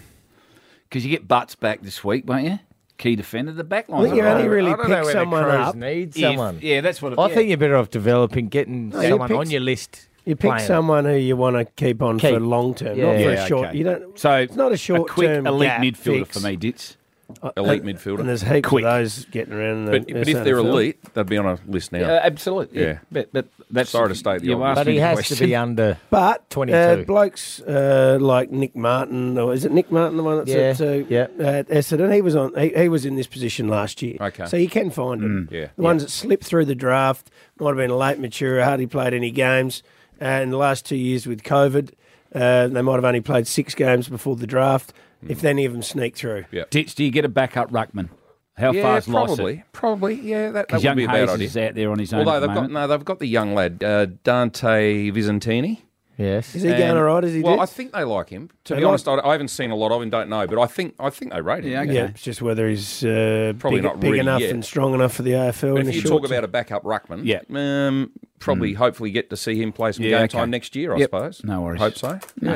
[SPEAKER 6] Because you get Butts back this week, won't you? Key defender. The back
[SPEAKER 3] I
[SPEAKER 6] line's
[SPEAKER 3] think you
[SPEAKER 6] all
[SPEAKER 3] only
[SPEAKER 6] right.
[SPEAKER 3] really
[SPEAKER 1] I don't know
[SPEAKER 3] pick
[SPEAKER 1] where
[SPEAKER 3] someone
[SPEAKER 1] the Crows
[SPEAKER 3] up.
[SPEAKER 1] need
[SPEAKER 6] If-
[SPEAKER 1] someone.
[SPEAKER 6] Yeah, that's what it
[SPEAKER 1] I
[SPEAKER 6] yeah.
[SPEAKER 1] think you're better off developing, getting
[SPEAKER 3] No, you
[SPEAKER 1] someone
[SPEAKER 3] picked-
[SPEAKER 1] on your list.
[SPEAKER 3] You pick
[SPEAKER 1] playing.
[SPEAKER 3] someone who you want to keep on for
[SPEAKER 1] Keep.
[SPEAKER 3] long term,
[SPEAKER 1] Yeah.
[SPEAKER 3] not for
[SPEAKER 6] Yeah,
[SPEAKER 3] a short.
[SPEAKER 6] okay.
[SPEAKER 3] You don't.
[SPEAKER 6] So
[SPEAKER 3] it's not a short
[SPEAKER 6] quick
[SPEAKER 3] term
[SPEAKER 6] elite
[SPEAKER 3] gap
[SPEAKER 6] midfielder
[SPEAKER 3] fix.
[SPEAKER 6] for me, Dits.
[SPEAKER 2] Elite
[SPEAKER 3] Uh,
[SPEAKER 2] midfielder.
[SPEAKER 3] And there's heaps
[SPEAKER 6] Quick.
[SPEAKER 3] of those getting around. The
[SPEAKER 2] But, but if they're
[SPEAKER 3] S A N F L.
[SPEAKER 2] elite, they'd be on a list now.
[SPEAKER 6] Yeah, absolutely. Yeah.
[SPEAKER 2] Yeah.
[SPEAKER 6] But, but that's
[SPEAKER 2] Sorry to state the
[SPEAKER 6] you
[SPEAKER 2] obvious.
[SPEAKER 6] asked
[SPEAKER 1] But
[SPEAKER 6] me
[SPEAKER 1] he
[SPEAKER 6] the
[SPEAKER 1] has
[SPEAKER 6] question.
[SPEAKER 1] to be under.
[SPEAKER 3] But
[SPEAKER 1] twenty-two.
[SPEAKER 3] Uh, blokes uh, like Nick Martin, or is it Nick Martin, the one that's
[SPEAKER 1] Yeah,
[SPEAKER 3] at, uh,
[SPEAKER 1] yeah.
[SPEAKER 3] at Essendon? He was on. He, he was in this position last year.
[SPEAKER 2] Okay.
[SPEAKER 3] So you can find them.
[SPEAKER 2] yeah.
[SPEAKER 3] The ones that slipped through the draft might have been a late mature, hardly played any games. Uh, in the last two years with COVID, uh, they might have only played six games before the draft. If any of them sneak through,
[SPEAKER 2] Yeah.
[SPEAKER 6] Dits, do you get a backup ruckman? How
[SPEAKER 2] yeah,
[SPEAKER 6] far's
[SPEAKER 2] probably. Probably, yeah, that, that
[SPEAKER 6] Because
[SPEAKER 2] would
[SPEAKER 6] young
[SPEAKER 2] be a bad
[SPEAKER 6] Hayes
[SPEAKER 2] idea.
[SPEAKER 6] is out there on his own.
[SPEAKER 2] Although
[SPEAKER 6] at the
[SPEAKER 2] they've got
[SPEAKER 6] moment.
[SPEAKER 2] no, they've got the young lad uh, Dante Visentini.
[SPEAKER 1] Yes.
[SPEAKER 3] is he going
[SPEAKER 2] And-
[SPEAKER 3] all right? Is he?
[SPEAKER 2] Well,
[SPEAKER 3] did?
[SPEAKER 2] I think they like him. To
[SPEAKER 3] They
[SPEAKER 2] be
[SPEAKER 3] like-
[SPEAKER 2] honest, I, I haven't seen a lot of him. Don't know, but I think I think they rate him.
[SPEAKER 6] Yeah, okay.
[SPEAKER 3] yeah, it's just whether he's uh,
[SPEAKER 2] Probably
[SPEAKER 3] big,
[SPEAKER 2] not
[SPEAKER 3] big
[SPEAKER 2] ready
[SPEAKER 3] enough
[SPEAKER 2] yet.
[SPEAKER 3] and strong enough for the A F L.
[SPEAKER 2] But
[SPEAKER 3] in
[SPEAKER 2] if
[SPEAKER 3] the
[SPEAKER 2] you
[SPEAKER 3] short
[SPEAKER 2] talk
[SPEAKER 3] term.
[SPEAKER 2] about a backup ruckman,
[SPEAKER 6] Yeah.
[SPEAKER 2] um, probably hopefully get to see him play some
[SPEAKER 6] Yeah,
[SPEAKER 2] game
[SPEAKER 6] okay.
[SPEAKER 2] time next year. I
[SPEAKER 6] Yep.
[SPEAKER 2] suppose.
[SPEAKER 6] No worries.
[SPEAKER 2] Hope so.
[SPEAKER 6] No,
[SPEAKER 2] Yeah.
[SPEAKER 6] good.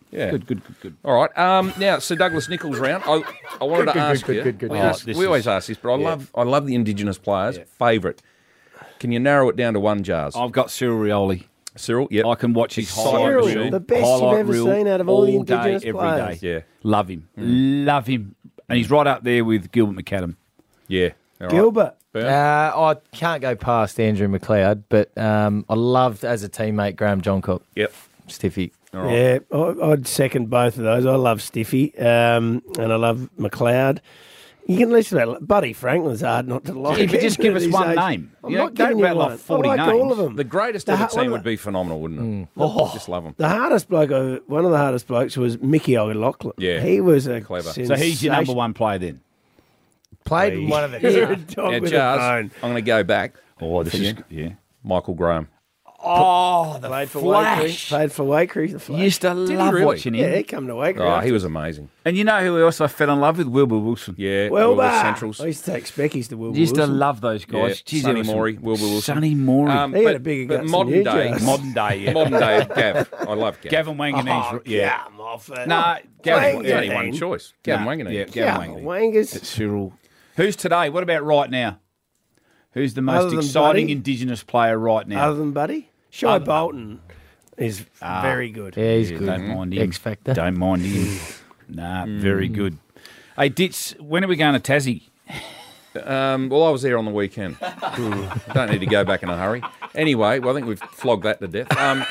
[SPEAKER 2] Yeah.
[SPEAKER 6] Good, good, good, good.
[SPEAKER 2] All right. Um, now, Sir Douglas Nichols round. I, I wanted
[SPEAKER 1] Good,
[SPEAKER 2] to
[SPEAKER 1] good,
[SPEAKER 2] ask
[SPEAKER 1] good,
[SPEAKER 2] you.
[SPEAKER 1] good, good,
[SPEAKER 2] we
[SPEAKER 1] good.
[SPEAKER 2] ask-
[SPEAKER 6] Oh, this
[SPEAKER 2] we always
[SPEAKER 6] is-
[SPEAKER 2] ask this, but I
[SPEAKER 6] yeah.
[SPEAKER 2] love I love the Indigenous players. Favourite. Can you narrow it down to one, Jars?
[SPEAKER 6] I've got Cyril Rioli.
[SPEAKER 2] Cyril, yep.
[SPEAKER 6] I can watch his
[SPEAKER 2] Exciting
[SPEAKER 6] highlight
[SPEAKER 2] machine.
[SPEAKER 6] reel.
[SPEAKER 3] The best you've
[SPEAKER 6] highlight
[SPEAKER 3] ever
[SPEAKER 6] reel
[SPEAKER 3] seen out of all the
[SPEAKER 6] day,
[SPEAKER 3] Indigenous
[SPEAKER 6] every
[SPEAKER 3] players.
[SPEAKER 6] day.
[SPEAKER 2] Yeah.
[SPEAKER 6] Love him. Love him. And he's right up there with Gilbert McAdam.
[SPEAKER 2] Yeah. All right.
[SPEAKER 3] Gilbert.
[SPEAKER 2] Burn.
[SPEAKER 1] Uh, I can't go past Andrew McLeod, but um, I loved as a teammate Graham Johncock.
[SPEAKER 2] Yep.
[SPEAKER 1] Stiffy.
[SPEAKER 2] All right.
[SPEAKER 3] Yeah, I- I'd second both of those. I love Stiffy um, and I love McLeod. You can listen to that. Buddy Franklin's hard not to like.
[SPEAKER 6] Yeah, but just give us
[SPEAKER 3] These
[SPEAKER 6] one
[SPEAKER 3] days.
[SPEAKER 6] name.
[SPEAKER 3] I'm
[SPEAKER 6] You
[SPEAKER 3] not
[SPEAKER 6] don't
[SPEAKER 3] giving you
[SPEAKER 6] rattle off
[SPEAKER 3] one.
[SPEAKER 6] forty
[SPEAKER 3] I like
[SPEAKER 6] names.
[SPEAKER 3] all of them.
[SPEAKER 2] The greatest
[SPEAKER 3] The
[SPEAKER 2] ever
[SPEAKER 3] ha-
[SPEAKER 2] team
[SPEAKER 3] one
[SPEAKER 2] would
[SPEAKER 3] of
[SPEAKER 2] be phenomenal, wouldn't it?
[SPEAKER 3] Oh,
[SPEAKER 2] Just love them.
[SPEAKER 3] The hardest bloke, I- one of the hardest blokes was Mickey O'Loughlin.
[SPEAKER 2] Yeah.
[SPEAKER 3] He was a
[SPEAKER 2] Clever.
[SPEAKER 6] So he's your number one player then?
[SPEAKER 1] Played in one of the.
[SPEAKER 3] You're a dog
[SPEAKER 2] Now,
[SPEAKER 3] with a
[SPEAKER 2] Jars,
[SPEAKER 3] bone.
[SPEAKER 2] I'm going to go back.
[SPEAKER 6] Oh, this
[SPEAKER 2] Can
[SPEAKER 6] is
[SPEAKER 2] you?
[SPEAKER 6] yeah.
[SPEAKER 2] Michael Graham.
[SPEAKER 6] Oh, the
[SPEAKER 3] Played for
[SPEAKER 6] Flash.
[SPEAKER 3] Wakery. Played for Wakery. The Flash.
[SPEAKER 6] Used to
[SPEAKER 2] he
[SPEAKER 6] love
[SPEAKER 2] really?
[SPEAKER 6] watching him.
[SPEAKER 3] Yeah, he come to Wakery.
[SPEAKER 2] Oh,
[SPEAKER 3] after.
[SPEAKER 2] he was amazing.
[SPEAKER 6] And you know who else I fell in love with? Wilbur Wilson.
[SPEAKER 2] Yeah.
[SPEAKER 3] Wilbur.
[SPEAKER 2] Wilbur Centrals.
[SPEAKER 3] I used to take Speckies to Wilbur
[SPEAKER 6] Used to
[SPEAKER 3] Wilson.
[SPEAKER 6] love those
[SPEAKER 2] Yeah.
[SPEAKER 6] guys. Jeez,
[SPEAKER 2] Sonny
[SPEAKER 6] there was some-
[SPEAKER 2] Morey, Wilbur Wilson.
[SPEAKER 6] Sonny Morey.
[SPEAKER 2] Um,
[SPEAKER 3] He had
[SPEAKER 2] but,
[SPEAKER 3] a bigger
[SPEAKER 2] but
[SPEAKER 3] guts than
[SPEAKER 2] modern
[SPEAKER 3] you,
[SPEAKER 2] day,
[SPEAKER 3] Jars.
[SPEAKER 6] Modern day, yeah.
[SPEAKER 2] modern day Gav. I love Gav.
[SPEAKER 6] Gavin Wanganese.
[SPEAKER 3] Oh,
[SPEAKER 6] yeah.
[SPEAKER 3] come off it.
[SPEAKER 6] Nah,
[SPEAKER 3] Wanganese.
[SPEAKER 6] Gavin.
[SPEAKER 2] There's only one
[SPEAKER 3] Wanganese.
[SPEAKER 2] choice. Gavin
[SPEAKER 6] Nah,
[SPEAKER 2] Wanganese.
[SPEAKER 6] Yeah,
[SPEAKER 3] Yeah,
[SPEAKER 6] Gavin Wanganese.
[SPEAKER 3] Wangers.
[SPEAKER 6] Cyril. Who's today? What about right now? Who's the
[SPEAKER 3] Other
[SPEAKER 6] most
[SPEAKER 3] than
[SPEAKER 6] exciting
[SPEAKER 3] Buddy?
[SPEAKER 6] Indigenous player right now?
[SPEAKER 3] Other than Buddy, Shy
[SPEAKER 6] Other-
[SPEAKER 3] Bolton is very good.
[SPEAKER 1] Yeah, he's
[SPEAKER 6] Yeah,
[SPEAKER 1] good.
[SPEAKER 6] Don't mind him.
[SPEAKER 1] X Factor.
[SPEAKER 6] Don't mind him. Nah, very good. Hey, Ditz, when are we going to Tassie?
[SPEAKER 2] Um, well, I was there on the weekend. Don't need to go back in a hurry. Anyway, well, I think we've flogged that to death. Um,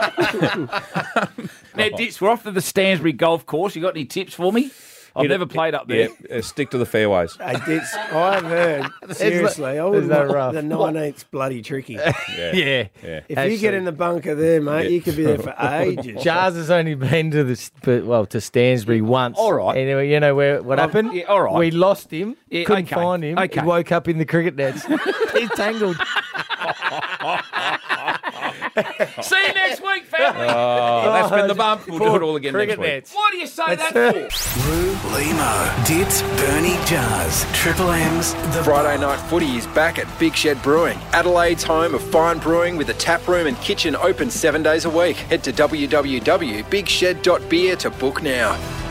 [SPEAKER 6] Now, Ditz, we're off to the Stansbury Golf Course. You got any tips for me? I've
[SPEAKER 2] Hit it-
[SPEAKER 6] never played up there.
[SPEAKER 2] yeah, uh, stick to the fairways.
[SPEAKER 3] Hey, Ditz, I've heard, seriously, I would
[SPEAKER 1] no
[SPEAKER 3] want
[SPEAKER 1] rough.
[SPEAKER 3] the nineteenth's bloody tricky.
[SPEAKER 2] Yeah.
[SPEAKER 1] Yeah.
[SPEAKER 2] Yeah.
[SPEAKER 3] If you get in the bunker there, mate, you could be there for ages.
[SPEAKER 1] Jars has only been to the but, well to Stansbury once.
[SPEAKER 6] All right.
[SPEAKER 1] Anyway, you know where what
[SPEAKER 6] Oh,
[SPEAKER 1] happened?
[SPEAKER 6] yeah, all right.
[SPEAKER 1] We lost him.
[SPEAKER 6] Yeah,
[SPEAKER 1] couldn't
[SPEAKER 6] okay,
[SPEAKER 1] find him.
[SPEAKER 6] okay.
[SPEAKER 1] He woke up in the cricket nets. He's tangled.
[SPEAKER 6] See you next week, family.
[SPEAKER 2] Oh, that's been the bump. We'll do it all again
[SPEAKER 1] cricket
[SPEAKER 2] next week.
[SPEAKER 1] nets.
[SPEAKER 6] What do you say that for?
[SPEAKER 4] Rue, Limo, Ditz, Bernie, Jars, Triple M's, The
[SPEAKER 5] Friday Night Footy is back at Big Shed Brewing, Adelaide's home of fine brewing with a tap room and kitchen open seven days a week. Head to w w w dot big shed dot beer to book now.